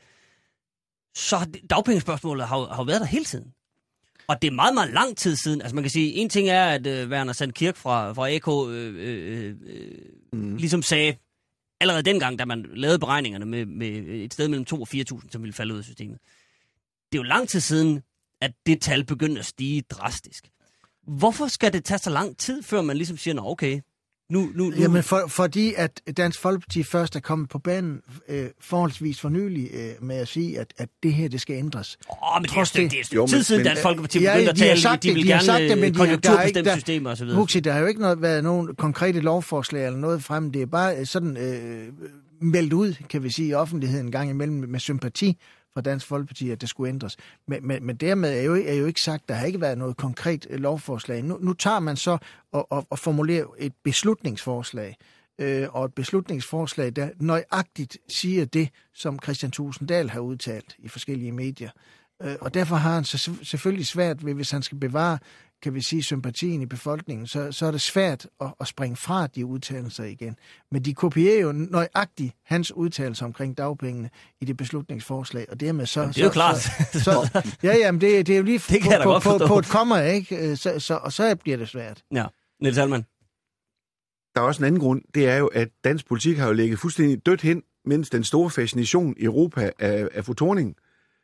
så dagpengespørgsmålet har jo været der hele tiden. Og det er meget, meget lang tid siden. Altså man kan sige, en ting er, at Werner Sandkirk fra AK ligesom sagde, allerede dengang, da man lavede beregningerne med et sted mellem 2 og 4.000, som ville falde ud af systemet. Det er jo lang tid siden, at det tal begyndte at stige drastisk. Hvorfor skal det tage så lang tid, før man ligesom siger, okay, nu... Jamen, fordi at Dansk Folkeparti først er kommet på banen forholdsvis for nylig med at sige, at det her, det skal ændres. Men det er et stykke tid siden, Dansk Folkeparti begyndte at tale, de vil gerne konjunkturbestemme systemer og så videre. Huxi, der har jo ikke været nogen konkrete lovforslag eller noget frem. Det er bare sådan meldt ud, kan vi sige, i offentligheden en gang imellem med sympati fra Dansk Folkeparti, at det skulle ændres. Men dermed er jo ikke sagt, der har ikke været noget konkret lovforslag. Nu tager man så og formulerer et beslutningsforslag, og et beslutningsforslag, der nøjagtigt siger det, som Kristian Thulesen Dahl har udtalt i forskellige medier. Og derfor har han selvfølgelig svært ved, hvis han skal bevare, kan vi sige, sympatien i befolkningen, så er det svært at springe fra de udtalelser igen. Men de kopierer jo nøjagtigt hans udtalelser omkring dagpengene i det beslutningsforslag, og dermed så... Det er jo klart. Men det er jo lige på et komma, ikke? Så bliver det svært. Ja, Niels Alman. Der er også en anden grund, det er jo, at dansk politik har jo ligget fuldstændig dødt hen, mens den store fascination i Europa af fru Thorning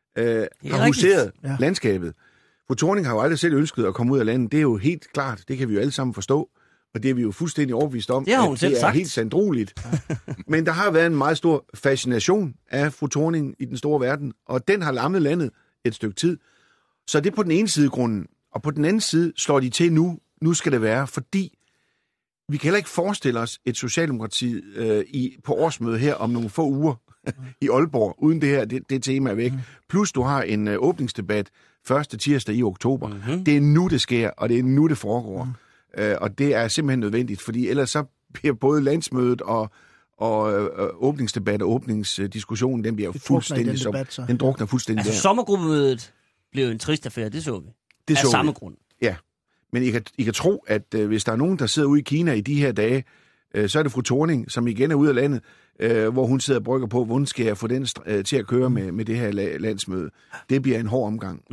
har huseret landskabet. Fru Thorning har jo aldrig selv ønsket at komme ud af landet. Det er jo helt klart, det kan vi jo alle sammen forstå. Og det er vi jo fuldstændig overbevist om, det har hun selv sagt. Helt sandroligt. Men der har været en meget stor fascination af fru Thorning i den store verden, og den har lammet landet et stykke tid. Så det er på den ene side grunden. Og på den anden side slår de til nu skal det være, fordi vi kan heller ikke forestille os et Socialdemokrati på årsmøde her om nogle få uger i Aalborg, uden det her, det tema er væk. Plus du har en åbningsdebat første tirsdag i oktober. Det er nu, det sker, og det er nu, det foregår. Og det er simpelthen nødvendigt, fordi ellers så bliver både landsmødet og åbningsdebat og åbningsdiskussionen, den bliver fuldstændig den drukner fuldstændig der. Sommergruppemødet blev en trist affære, det så vi. Det så samme grund. Ja, men I kan tro, at hvis der er nogen, der sidder ude i Kina i de her dage, så er det fru Thorning, som igen er ude af landet, hvor hun sidder og brygger på, hvordan skal jeg få den til at køre med det her landsmøde. Det bliver en hård omgang.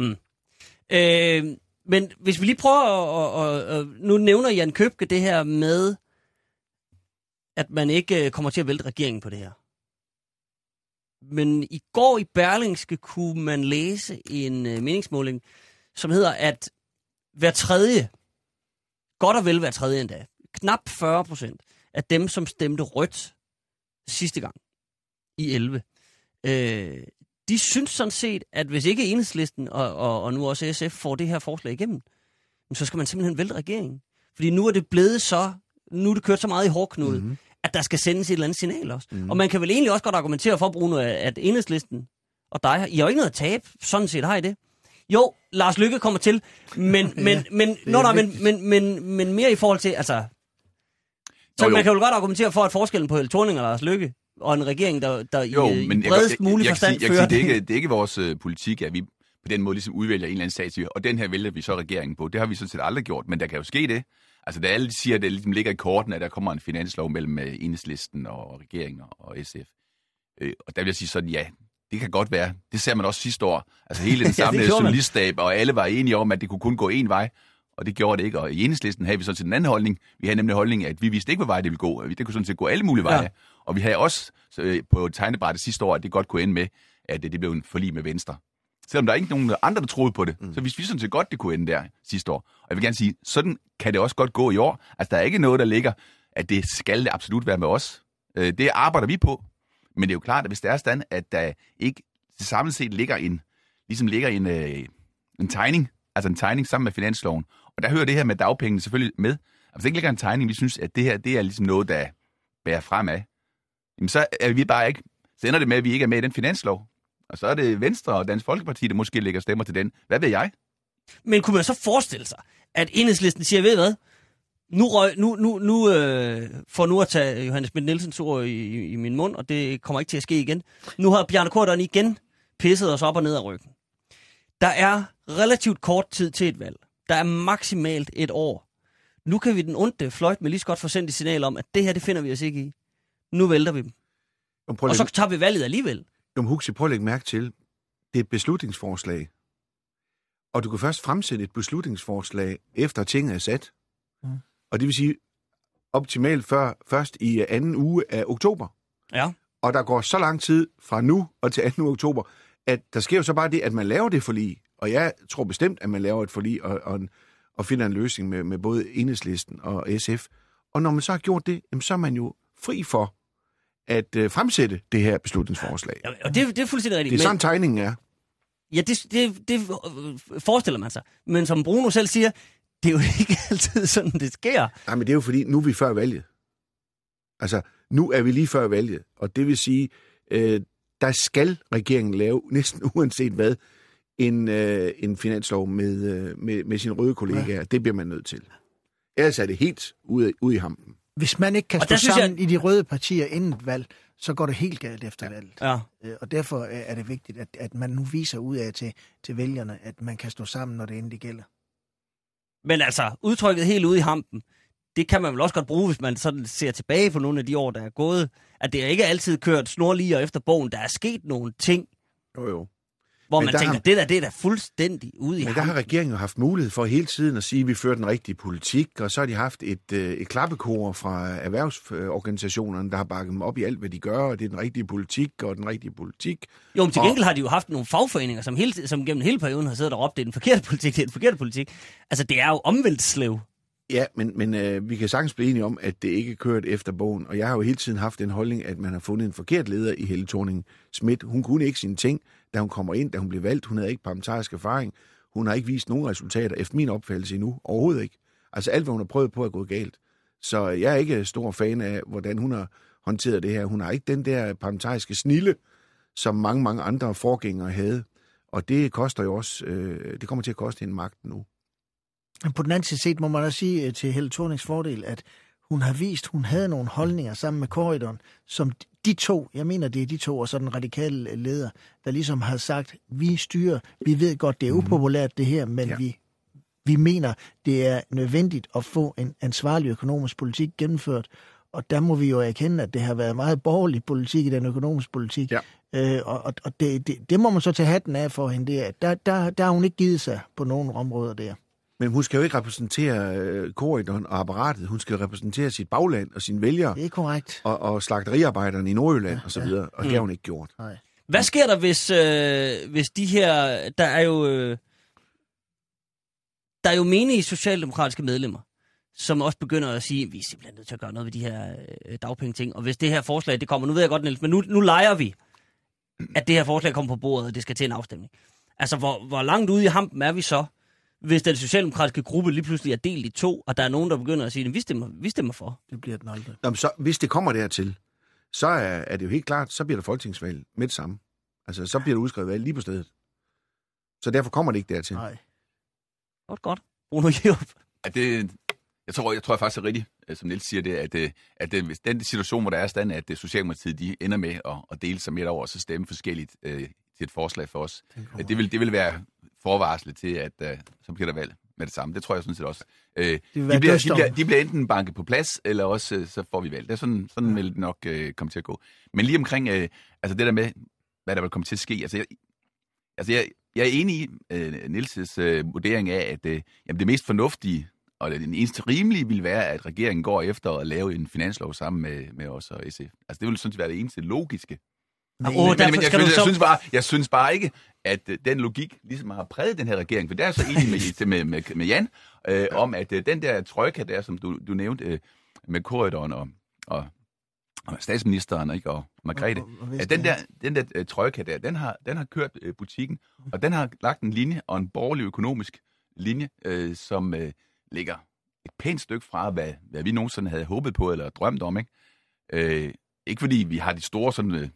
Men hvis vi lige prøver nu nævner Jan Købke det her med, at man ikke kommer til at vælte regeringen på det her. Men i går i Berlingske kunne man læse en meningsmåling, som hedder, at hver tredje endda, knap 40% af dem, som stemte rødt sidste gang i 11, de synes sådan set, at hvis ikke Enhedslisten og nu også SF får det her forslag igennem, så skal man simpelthen vælte regeringen. Fordi nu er det kørt så meget i hårdknude, at der skal sendes et eller andet signal også. Og man kan vel egentlig også godt argumentere for, Bruno, at Enhedslisten og dig, I har jo ikke noget at tabe, sådan set har I det. Jo, Lars Løkke kommer til, men mere i forhold til, altså... Så man kan jo godt argumentere for, at forskellen på Helle Thorning og Lars Løkke og en regering, der i bredest mulig forstand fører... Det er ikke vores politik, at vi på den måde ligesom udvælger en eller anden sag, og den her vælger vi så regeringen på. Det har vi sådan set aldrig gjort, men der kan jo ske det. Altså, da alle siger, at det ligesom ligger i korten, at der kommer en finanslov mellem Enhedslisten og regeringen og SF. Og der vil jeg sige sådan, ja, det kan godt være. Det ser man også sidste år. Altså hele den samlede journaliststab, og alle var enige om, at det kunne kun gå én vej, og det gjorde det ikke. Og i Enhedslisten havde vi sådan set en anden holdning. Vi havde nemlig holdning, at vi vidste ikke, hvad vej det ville gå. Det kunne sådan set gå alle mulige veje. Ja. Og vi havde også på tegnebrættet sidste år, at det godt kunne ende med, at det blev en forlig med Venstre. Selvom der er ikke nogen andre, der troede på det, så vidste vi sådan set godt, det kunne ende der sidste år. Og jeg vil gerne sige, sådan kan det også godt gå i år. Altså, der er ikke noget, der ligger, at det skal det absolut være med os. Det arbejder vi på. Men det er jo klart, at hvis det er sådan, at der ikke samlet set ligger en tegning, altså en tegning sammen med finansloven, og der hører det her med dagpengene selvfølgelig med. Altså, hvis der ikke ligger en tegning, vi synes, at det her, det er ligesom noget, der bærer fremad, jamen så er vi bare ikke, så ender det med, at vi ikke er med i den finanslov. Og så er det Venstre og Dansk Folkeparti, der måske lægger stemmer til den. Hvad ved jeg? Men kunne man så forestille sig, at Enhedslisten siger, ved hvad? For nu at tage Johannes Schmidt Nielsens ord i min mund, og det kommer ikke til at ske igen. Nu har Bjarne Corydon igen pisset os op og ned ad ryggen. Der er relativt kort tid til et valg. Der er maksimalt et år. Nu kan vi den onde fløjt med lige så godt få sendt et signal om, at det her, det finder vi os ikke i. Nu vælter vi dem. Og så tager vi valget alligevel. Huxi, prøv at lægge mærke til, det er et beslutningsforslag. Og du kan først fremsætte et beslutningsforslag, efter tinget er sat. Og det vil sige optimalt først i anden uge af oktober. Ja. Og der går så lang tid fra nu og til 2. oktober, at der sker jo så bare det, at man laver det forlig. Og jeg tror bestemt, at man laver et forlig og finder en løsning med både Enhedslisten og SF. Og når man så har gjort det, så er man jo fri for at fremsætte det her beslutningsforslag. Ja, og det er fuldstændig rigtigt. Det er sådan tegningen er. Ja, det forestiller man sig. Men som Bruno selv siger, det er jo ikke altid sådan, det sker. Nej, men det er jo fordi, nu er vi før valget. Altså, nu er vi lige før valget. Og det vil sige, der skal regeringen lave, næsten uanset hvad, en finanslov med sine røde kollegaer. Ja. Det bliver man nødt til. Ellers er det helt ude i hampen. Hvis man ikke kan stå sammen i de røde partier inden valg, så går det helt galt efter valget. Ja. Og derfor er det vigtigt, at man nu viser ud af til vælgerne, at man kan stå sammen, når det endelig gælder. Men altså, udtrykket helt ude i hampen, det kan man vel også godt bruge, hvis man sådan ser tilbage på nogle af de år, der er gået. At det er ikke altid kørt snorligere efter bogen. Der er sket nogle ting, hvor man tænker, det er da fuldstændig ude i hampen. Men der har regeringen jo haft mulighed for hele tiden at sige, at vi fører den rigtige politik, og så har de haft et klappekor fra erhvervsorganisationerne, der har bakket dem op i alt, hvad de gør, og det er den rigtige politik, og den rigtige politik. Jo, men til gengæld har de jo haft nogle fagforeninger, som gennem hele perioden har siddet og råbt, det er den forkerte politik, det er den forkerte politik. Altså, det er jo omvendt slev. Ja, men vi kan sagtens blive enige om, at det ikke er kørt efter bogen, og jeg har jo hele tiden haft den holdning, at man har fundet en forkert leder i Helle Thorning-Schmidt. Hun kunne ikke sine ting, da hun kommer ind, da hun blev valgt. Hun havde ikke parlamentarisk erfaring. Hun har ikke vist nogen resultater, efter min opfattelse endnu. Overhovedet ikke. Altså alt, hvad hun har prøvet på, er gået galt. Så jeg er ikke stor fan af, hvordan hun har håndteret det her. Hun har ikke den der parlamentariske snilde, som mange andre forgængere havde. Og det koster jo også, det kommer til at koste hende magten nu. Men på den anden side set må man også sige til Helle Thornings fordel, at hun har vist, hun havde nogle holdninger sammen med Corydon, som de to, jeg mener det er de to, og så den radikale leder, der ligesom har sagt, vi styrer, vi ved godt, det er upopulært det her, men vi mener, det er nødvendigt at få en ansvarlig økonomisk politik gennemført, og der må vi jo erkende, at det har været meget borgerlig politik i den økonomiske politik, og det må man så tage hatten af for hende, der har hun ikke givet sig på nogen områder der. Men hun skal jo ikke repræsentere Corydon og apparatet. Hun skal repræsentere sit bagland og sine vælgere. Det er korrekt. Og slagteriarbejderne i Nordjylland og så videre. Og det har hun ikke gjort. Nej. Hvad sker der, hvis de her... Der er jo menige socialdemokratiske medlemmer, som også begynder at sige, at vi er simpelthen nødt til at gøre noget ved de her dagpengeting. Og hvis det her forslag, det kommer... Nu ved jeg godt, Niels, men nu leger vi, at det her forslag kommer på bordet, og det skal til en afstemning. Altså, hvor langt ude i hampen er vi så, hvis den socialdemokratiske gruppe lige pludselig er delt i to, og der er nogen, der begynder at sige, at vi stemmer for. Det bliver den aldrig. Jamen, så, hvis det kommer dertil, så er det jo helt klart, så bliver der folketingsvalg med det samme. Altså, så bliver der udskrevet valg lige på stedet. Så derfor kommer det ikke dertil. Nej. Godt. Bruno Jerup. Jeg tror faktisk er rigtigt, som Niels siger det, at den situation, hvor der er stand, at Socialdemokratiet de ender med at dele sig midt over, og så stemme forskelligt til et forslag for os. Det vil være forvarslet til, at så bliver der valg med det samme. Det tror jeg sådan set også. De bliver enten banket på plads, eller også så får vi valg. Det er sådan vil det nok komme til at gå. Men lige omkring altså det der med, hvad der vil komme til at ske. Jeg er enig i Niels' vurdering af, at det mest fornuftige og det eneste rimelige vil være, at regeringen går efter at lave en finanslov sammen med os og SF. Altså det vil sådan set være det eneste logiske. Jeg synes bare ikke, at den logik ligesom har præget den her regering, for der er så enig med Jan, om at den der trojka der, som du nævnte med Corydon og statsministeren, ikke, og Margrethe, at den der trojka der, den har kørt butikken, og den har lagt en linje, og en borgerlig økonomisk linje, som ligger et pænt stykke fra, hvad vi nogensinde havde håbet på eller drømt om, ikke? Ikke fordi vi har de store sådan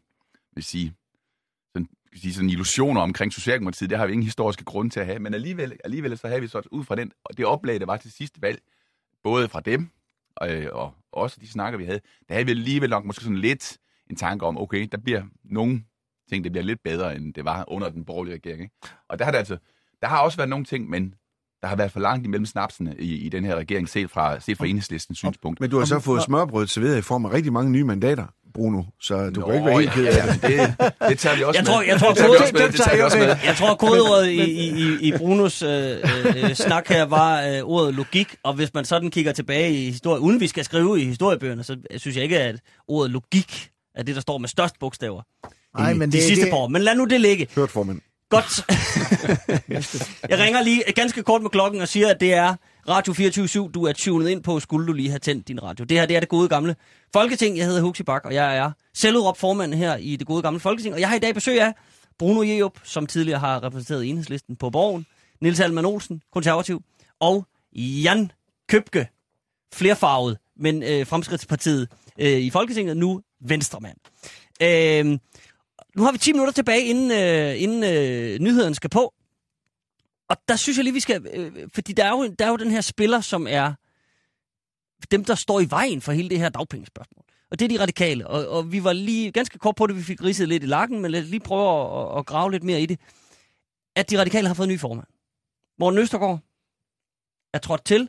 sådan illusioner omkring Socialdemokratiet, det har vi ingen historiske grunde til at have, men alligevel så havde vi så ud fra det oplag, der var til sidste valg, både fra dem og også de snakker, vi havde, der havde vi alligevel nok måske sådan lidt en tanke om, okay, der bliver nogle ting, der bliver lidt bedre, end det var under den borgerlige regering, ikke? Og der har også været nogle ting, men der har været for langt imellem snapsene i den her regering, set fra Enhedslistens synspunkt. Men du har så fået smørbrød serveret i form af rigtig mange nye mandater, Bruno, så du kan ikke være helt ked af det. Det tager vi også med. Jeg tror, kodeordet i Brunos snak her var ordet logik, og hvis man sådan kigger tilbage i historie, uden vi skal skrive i historiebøgerne, så synes jeg ikke, at ordet logik er det, der står med størst bogstaver. Nej, men de sidste par år. Men lad nu det ligge. Hørt, formand. Godt. Jeg ringer lige ganske kort med klokken og siger, at det er Radio 24/7, du er tunet ind på, skulle du lige have tændt din radio. Det her, det er det gode gamle Folketing. Jeg hedder Huxi Bach, og jeg er selvudråbt formand her i det gode gamle Folketing. Og jeg har i dag besøg af Bruno Jerup, som tidligere har repræsenteret Enhedslisten på Borgen, Niels Alman Olsen, konservativ, og Jan Købke, flerfarvet, men Fremskridtspartiet i Folketinget, nu venstremand. Nu har vi 10 minutter tilbage, inden nyheden skal på. Og der synes jeg lige, vi skal... fordi der er jo den her spiller, som er dem, der står i vejen for hele det her dagpengespørgsmål. Og det er de radikale. Og vi var lige ganske kort på det, vi fik ridset lidt i lakken, men lad os lige prøve at grave lidt mere i det. At de radikale har fået en ny formand. Morten Østergaard er trådt til.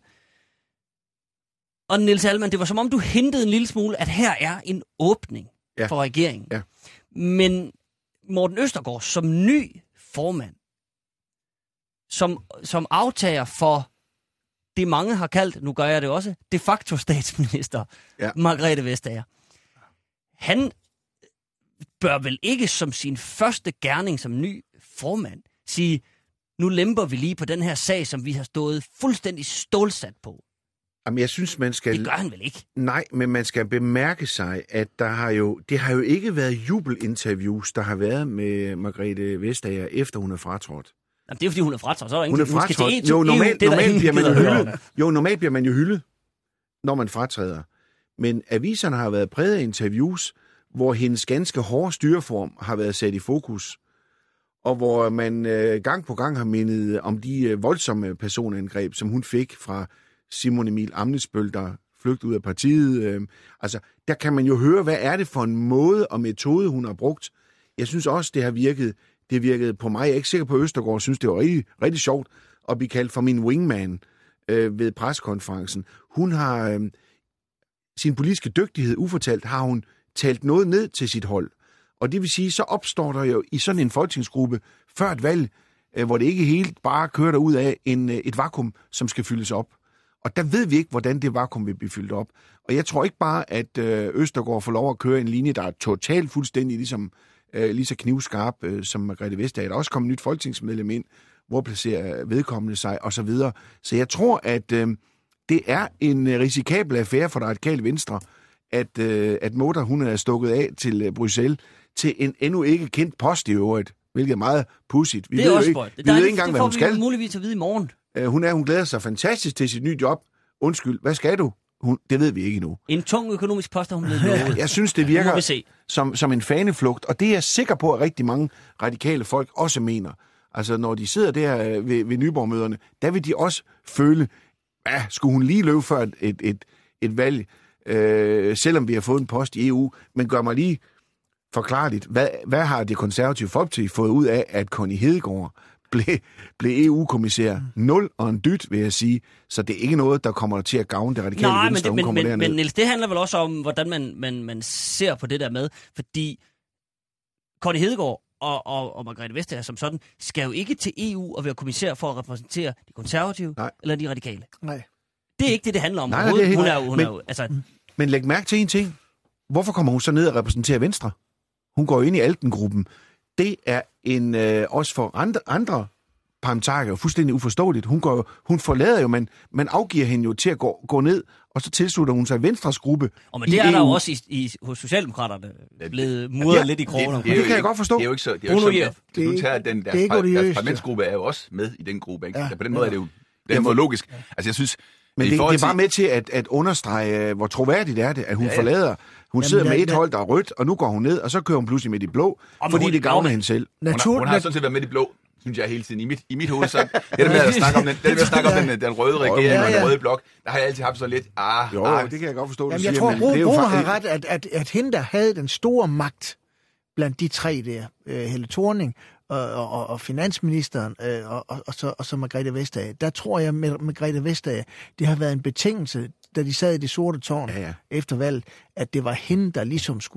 Og Niels Alman, det var som om du hintede en lille smule, at her er en åbning for regeringen. Ja. Men Morten Østergaard som ny formand, som aftager for det mange har kaldt, nu gør jeg det også, de facto statsminister Margrethe Vestager. Han bør vel ikke som sin første gerning som ny formand sige, nu lemper vi lige på den her sag, som vi har stået fuldstændig stålsat på. Jamen, jeg synes, man skal... Det gør han vel ikke? Nej, men man skal bemærke sig, at det har jo ikke været jubelinterviews, der har været med Margrethe Vestager, efter hun er fratrådt. Jamen, det er fordi, hun er fratrådt, så er der ingen... Hun er fratrådt. Jo, normalt bliver man jo hyldet. Jo, normalt bliver man jo hyldet, når man fratræder. Men aviserne har været præget af interviews, hvor hendes ganske hårde styreform har været sat i fokus, og hvor man gang på gang har mindet om de voldsomme personangreb, som hun fik fra Simon Emil Amnesbøl, der flygtede ud af partiet. Altså, der kan man jo høre, hvad er det for en måde og metode, hun har brugt. Jeg synes også, det har virket. Det virkede på mig. Jeg er ikke sikker på, at Østergaard synes, det var rigtig, rigtig sjovt at blive kaldt for min wingman ved pressekonferencen. Hun har sin politiske dygtighed ufortalt, har hun talt noget ned til sit hold. Og det vil sige, så opstår der jo i sådan en folketingsgruppe før et valg, hvor det ikke helt bare kører der ud af et vakuum, som skal fyldes op. Og der ved vi ikke, hvordan det vakuum vil blive fyldt op. Og jeg tror ikke bare, at Østergaard får lov at køre en linje, der er totalt fuldstændig lige så knivskarp som Margrethe Vestager. Der er også kommet nyt folketingsmedlem ind, hvor placerer vedkommende sig, osv. Så jeg tror, at det er en risikabel affære for det radikale venstre, at Mota, hun er stukket af til Bruxelles, til en endnu ikke kendt post i øvrigt, hvilket er meget pudsigt. Vi ved ikke engang, hvad hun skal. Det får vi muligvis at vide i morgen. Hun glæder sig fantastisk til sit nye job. Undskyld, hvad skal du? Det ved vi ikke endnu. En tung økonomisk post, har hun blevet lovet. Jeg synes, det virker som en faneflugt, og det er jeg sikker på, at rigtig mange radikale folk også mener. Altså, når de sidder der ved Nyborg-møderne, der vil de også føle, skulle hun lige løbe før et valg, selvom vi har fået en post i EU, men gør mig lige forklarligt, hvad har det konservative Folkeparti fået ud af, at Connie Hedegaard blev EU-kommissær 0 og en dyt, vil jeg sige. Så det er ikke noget, der kommer til at gavne det radikale venstre, hun kommer derned. Men Niels, det handler vel også om, hvordan man ser på det der med, fordi Connie Hedegaard og Margrethe Vestager som sådan, skal jo ikke til EU og være kommissær for at repræsentere de konservative eller de radikale. Nej. Det er ikke det handler om. Men læg mærke til en ting. Hvorfor kommer hun så ned og repræsenterer Venstre? Hun går jo ind i Alten-gruppen. Det er også for andre parlamentarikere fuldstændig uforståeligt. Hun forlader jo, man afgiver hende jo til at gå ned, og så tilslutter hun sig Venstres gruppe. Og men det er der jo også hos Socialdemokraterne blevet mudret lidt i krogen. Det kan jeg godt forstå. Det er jo ikke så. Du tager deres parlamentsgruppe er jo også med i den gruppe. Ikke? Ja, på den måde er det jo logisk. Altså jeg synes. Men det er bare med til at understrege, hvor troværdigt er det, at hun forlader. Hun sidder med et hold, der er rødt, og nu går hun ned, og så kører hun pludselig med de blå, fordi det gavner hende selv. Hun har sådan set været med de blå, synes jeg hele tiden. I mit hoved, så det der med at snakke om den røde regering og den røde blok, der har jeg altid haft så lidt. Det kan jeg godt forstå. Jeg tror, Bruno har ret, at hende, der havde den store magt blandt de tre der, Helle Thorning og finansministeren og så Margrethe Vestager, der tror jeg med Margrethe Vestager, det har været en betingelse, da de sad i det sorte tårn efter valget, at det var hende, der ligesom skulle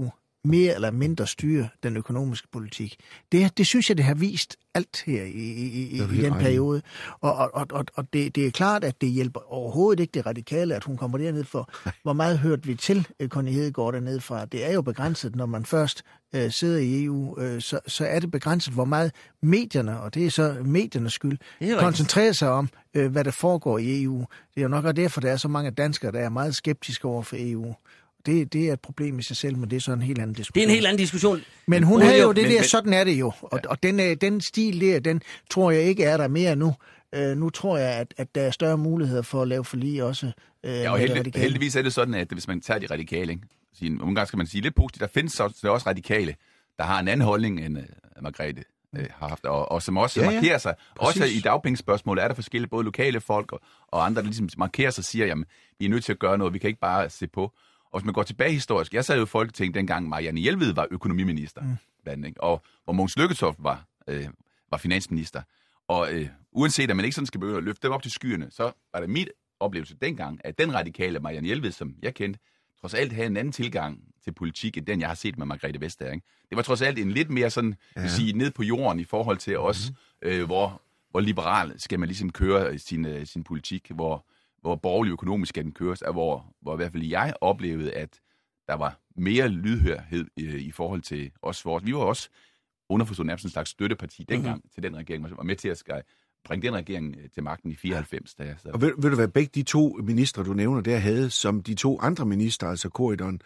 mere eller mindre styre den økonomiske politik. Det synes jeg, det har vist alt her i den periode. Og det er klart, at det hjælper overhovedet ikke det radikale, at hun kommer derned for. Hvor meget hørte vi til Connie Hedegaard dernede fra? Det er jo begrænset, når man først sidder i EU, så er det begrænset, hvor meget medierne, og det er så mediernes skyld, koncentrerer sig om, hvad der foregår i EU. Det er jo nok også derfor, der er så mange danskere, der er meget skeptiske over for EU. Det er et problem i sig selv, men det er så en helt anden diskussion. Det er en helt anden diskussion. Men hun havde jo det der, sådan er det jo. Og den stil der, den tror jeg ikke er der mere nu. Nu tror jeg, at der er større muligheder for at lave forlig også. Og heldigvis er det sådan, at hvis man tager de radikale, ikke? Nogle gange skal man sige lidt positivt, der findes også radikale, der har en anden holdning, end Margrethe har haft, og som også markerer sig. Præcis. Også i dagpengespørgsmålet er der forskellige, både lokale folk og andre, der ligesom markerer sig og siger, jamen, vi er nødt til at gøre noget, vi kan ikke bare se på. Og hvis man går tilbage historisk, jeg sad jo i Folketinget dengang Marianne Jelved var økonomiminister, og hvor Mogens Lykketoft var finansminister. Og uanset at man ikke sådan skal begynde at løfte dem op til skyerne, så var det mit oplevelse dengang, at den radikale Marianne Jelved, som jeg kendte, trods alt havde en anden tilgang til politik, end den jeg har set med Margrethe Vestager. Ikke? Det var trods alt en lidt mere sådan, sige, ned på jorden i forhold til os, hvor liberal skal man ligesom køre sin politik, hvor borgerlig økonomisk skal den køres, hvor i hvert fald jeg oplevede, at der var mere lydhørhed i forhold til os. Vi var også underforstået nærmest en slags støtteparti dengang til den regering, og var med til at bringe den regering til magten i 94. Og ved du hvad, begge de to ministre, du nævner der, havde, som de to andre ministre, altså Corydon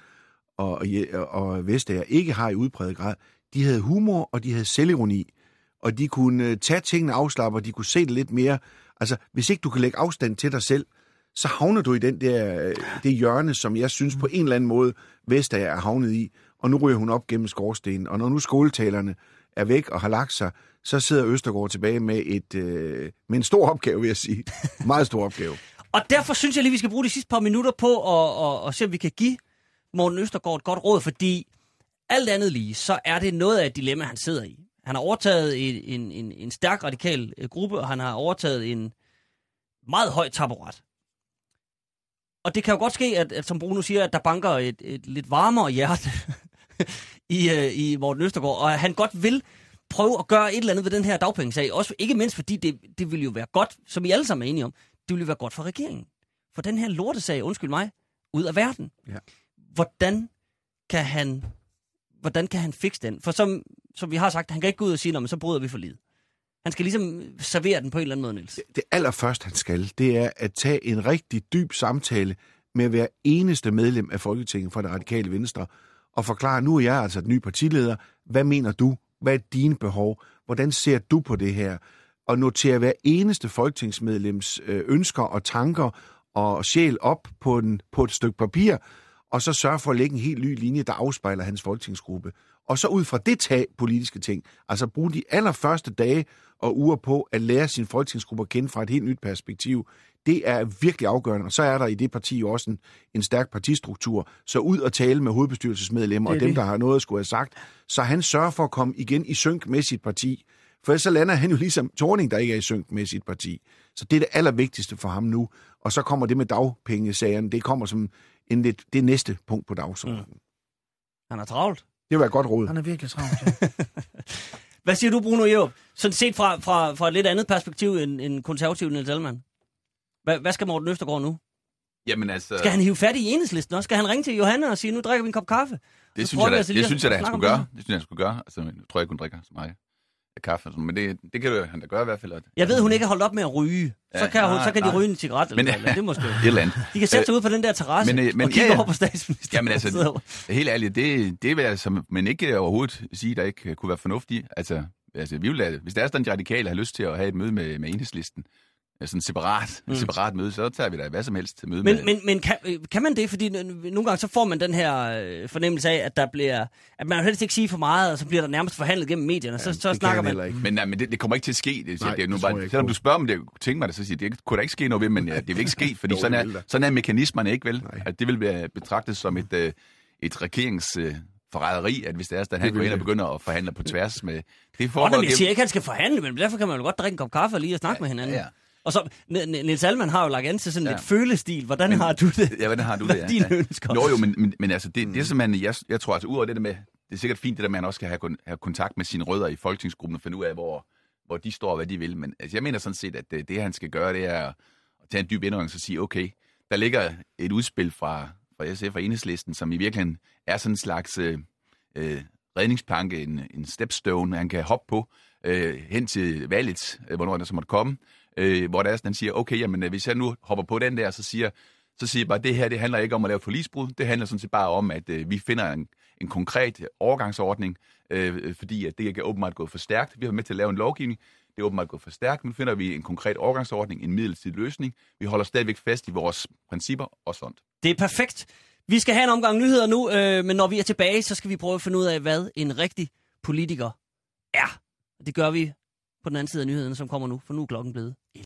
og Vestager, ikke har i udpræget grad, de havde humor, og de havde selvironi, og de kunne tage tingene afslappe, og de kunne se det lidt mere. Altså, hvis ikke du kan lægge afstand til dig selv, så havner du i det hjørne, som jeg synes på en eller anden måde, Vestager er havnet i, og nu ryger hun op gennem skorstenen. Og når nu skoletalerne er væk og har lagt sig, så sidder Østergaard tilbage med en stor opgave, vil jeg sige. Meget stor opgave. Og derfor synes jeg lige, vi skal bruge de sidste par minutter på at se, om vi kan give Morten Østergaard et godt råd, fordi alt andet lige, så er det noget af et dilemma, han sidder i. Han har overtaget en stærk radikal gruppe, og han har overtaget en meget høj taburet. Og det kan jo godt ske, at som Bruno siger, at der banker et lidt varmere hjerte i Morten Østergaard, og han godt vil prøve at gøre et eller andet ved den her dagpengesag. Også ikke mindst fordi det vil jo være godt, som I alle sammen er enige om, det vil jo være godt for regeringen. For den her lortesag, undskyld mig, ud af verden. Ja. Hvordan kan han fikse den? For som vi har sagt, han kan ikke gå ud og sige, så bryder vi forliget. Han skal ligesom servere den på en eller anden måde, Niels. Det allerførste, han skal, det er at tage en rigtig dyb samtale med hver eneste medlem af Folketinget fra det radikale Venstre, og forklare, nu er jeg altså et ny partileder, hvad mener du? Hvad er dine behov? Hvordan ser du på det her? Og notere hver eneste folketingsmedlems ønsker og tanker og sjæl op på et stykke papir, og så sørge for at lægge en helt ny linje, der afspejler hans folketingsgruppe. Og så ud fra det tage politiske ting. Altså bruge de allerførste dage og uger på at lære sin folketingsgruppe at kende fra et helt nyt perspektiv. Det er virkelig afgørende. Og så er der i det parti jo også en stærk partistruktur. Så ud og tale med hovedbestyrelsesmedlemmer og dem, der har noget at skulle have sagt. Så han sørger for at komme igen i synk med sit parti. For ellers så lander han jo ligesom Thorning, der ikke er i synk med sit parti. Så det er det allervigtigste for ham nu. Og så kommer det med dagpengesagerne. Det kommer som det næste punkt på dagsordenen. Han er travlt. Det vil være et godt råd. Han er virkelig travlt, ja. Hvad siger du, Bruno Jerup? Sådan set fra et lidt andet perspektiv end konservativ Niels Ellemann. Hvad skal Morten Østergaard nu? Jamen altså... Skal han hive fat i Enhedslisten også? Skal han ringe til Johanna og sige, nu drikker vi en kop kaffe? Det synes jeg da, han skulle gøre. Det synes jeg, han skulle gøre. Altså, jeg tror ikke, hun drikker så meget kaffe. Men det kan han da gøre i hvert fald. Jeg ved, hun ikke har holdt op med at ryge. Så kan de ryge en cigaret. Men, eller det måske. Et eller andet. De kan sætte sig ud på den der terrasse og kigge over på statsministeren. Jamen altså, helt ærligt, det vil jeg altså, men ikke overhovedet sige, der ikke kunne være fornuftigt. Altså vi vil lade, hvis der er sådan, de radikale har lyst til at have et møde med Enhedslisten, sådan separat møde, så tager vi da hvad som helst til møde med. Men kan man det? Fordi nogle gange så får man den her fornemmelse af, at man helst ikke sige for meget, og så bliver der nærmest forhandlet gennem medierne, så snakker man. Men det kommer ikke til at ske. Selvom du spørger om det, tænker mig det, så siger det kunne der ikke ske noget ved, men det vil ikke ske, fordi sådan er mekanismerne ikke vel. At det vil være betragtet som et regeringsforræderi, at hvis det er sådan, han går ind og begynder at forhandle på tværs med det forhold. Jeg siger ikke, at han skal forhandle, men derfor kan man jo godt drikke en kop kaffe og lige snakke med hinanden. Ja. Og så, Niels Ellemann har jo lagt an til sådan lidt følestil. Hvordan har du det? Ja, hvordan har du det? Dine ønsker? Jo, men altså, det er simpelthen, jeg tror altså, ud over det der med det er sikkert fint, det der, man også skal have kontakt med sine rødder i folketingsgruppen og finde ud af, hvor de står og hvad de vil. Men altså, jeg mener sådan set, at det han skal gøre, det er at tage en dyb indrømmelse og sige, okay, der ligger et udspil fra SF og Enhedslisten, som i virkeligheden er sådan en slags redningsplanke, en stepstone, han kan hoppe på hen til valget, hvornår der så måtte komme, hvor der er sådan, han siger, okay, jamen hvis jeg nu hopper på den der, så siger jeg bare, det her, det handler ikke om at lave forligsbrud, det handler sådan set bare om, at vi finder en konkret overgangsordning, fordi at det er åbenbart gået for stærkt. Vi har med til at lave en lovgivning, det er åbenbart gået for stærkt, men finder vi en konkret overgangsordning, en midlertidig løsning. Vi holder stadigvæk fast i vores principper og sådan. Det er perfekt. Vi skal have en omgang nyheder nu, men når vi er tilbage, så skal vi prøve at finde ud af, hvad en rigtig politiker er. Det gør vi på den anden side af nyhederne, som kommer nu, for nu er klokken blevet 11.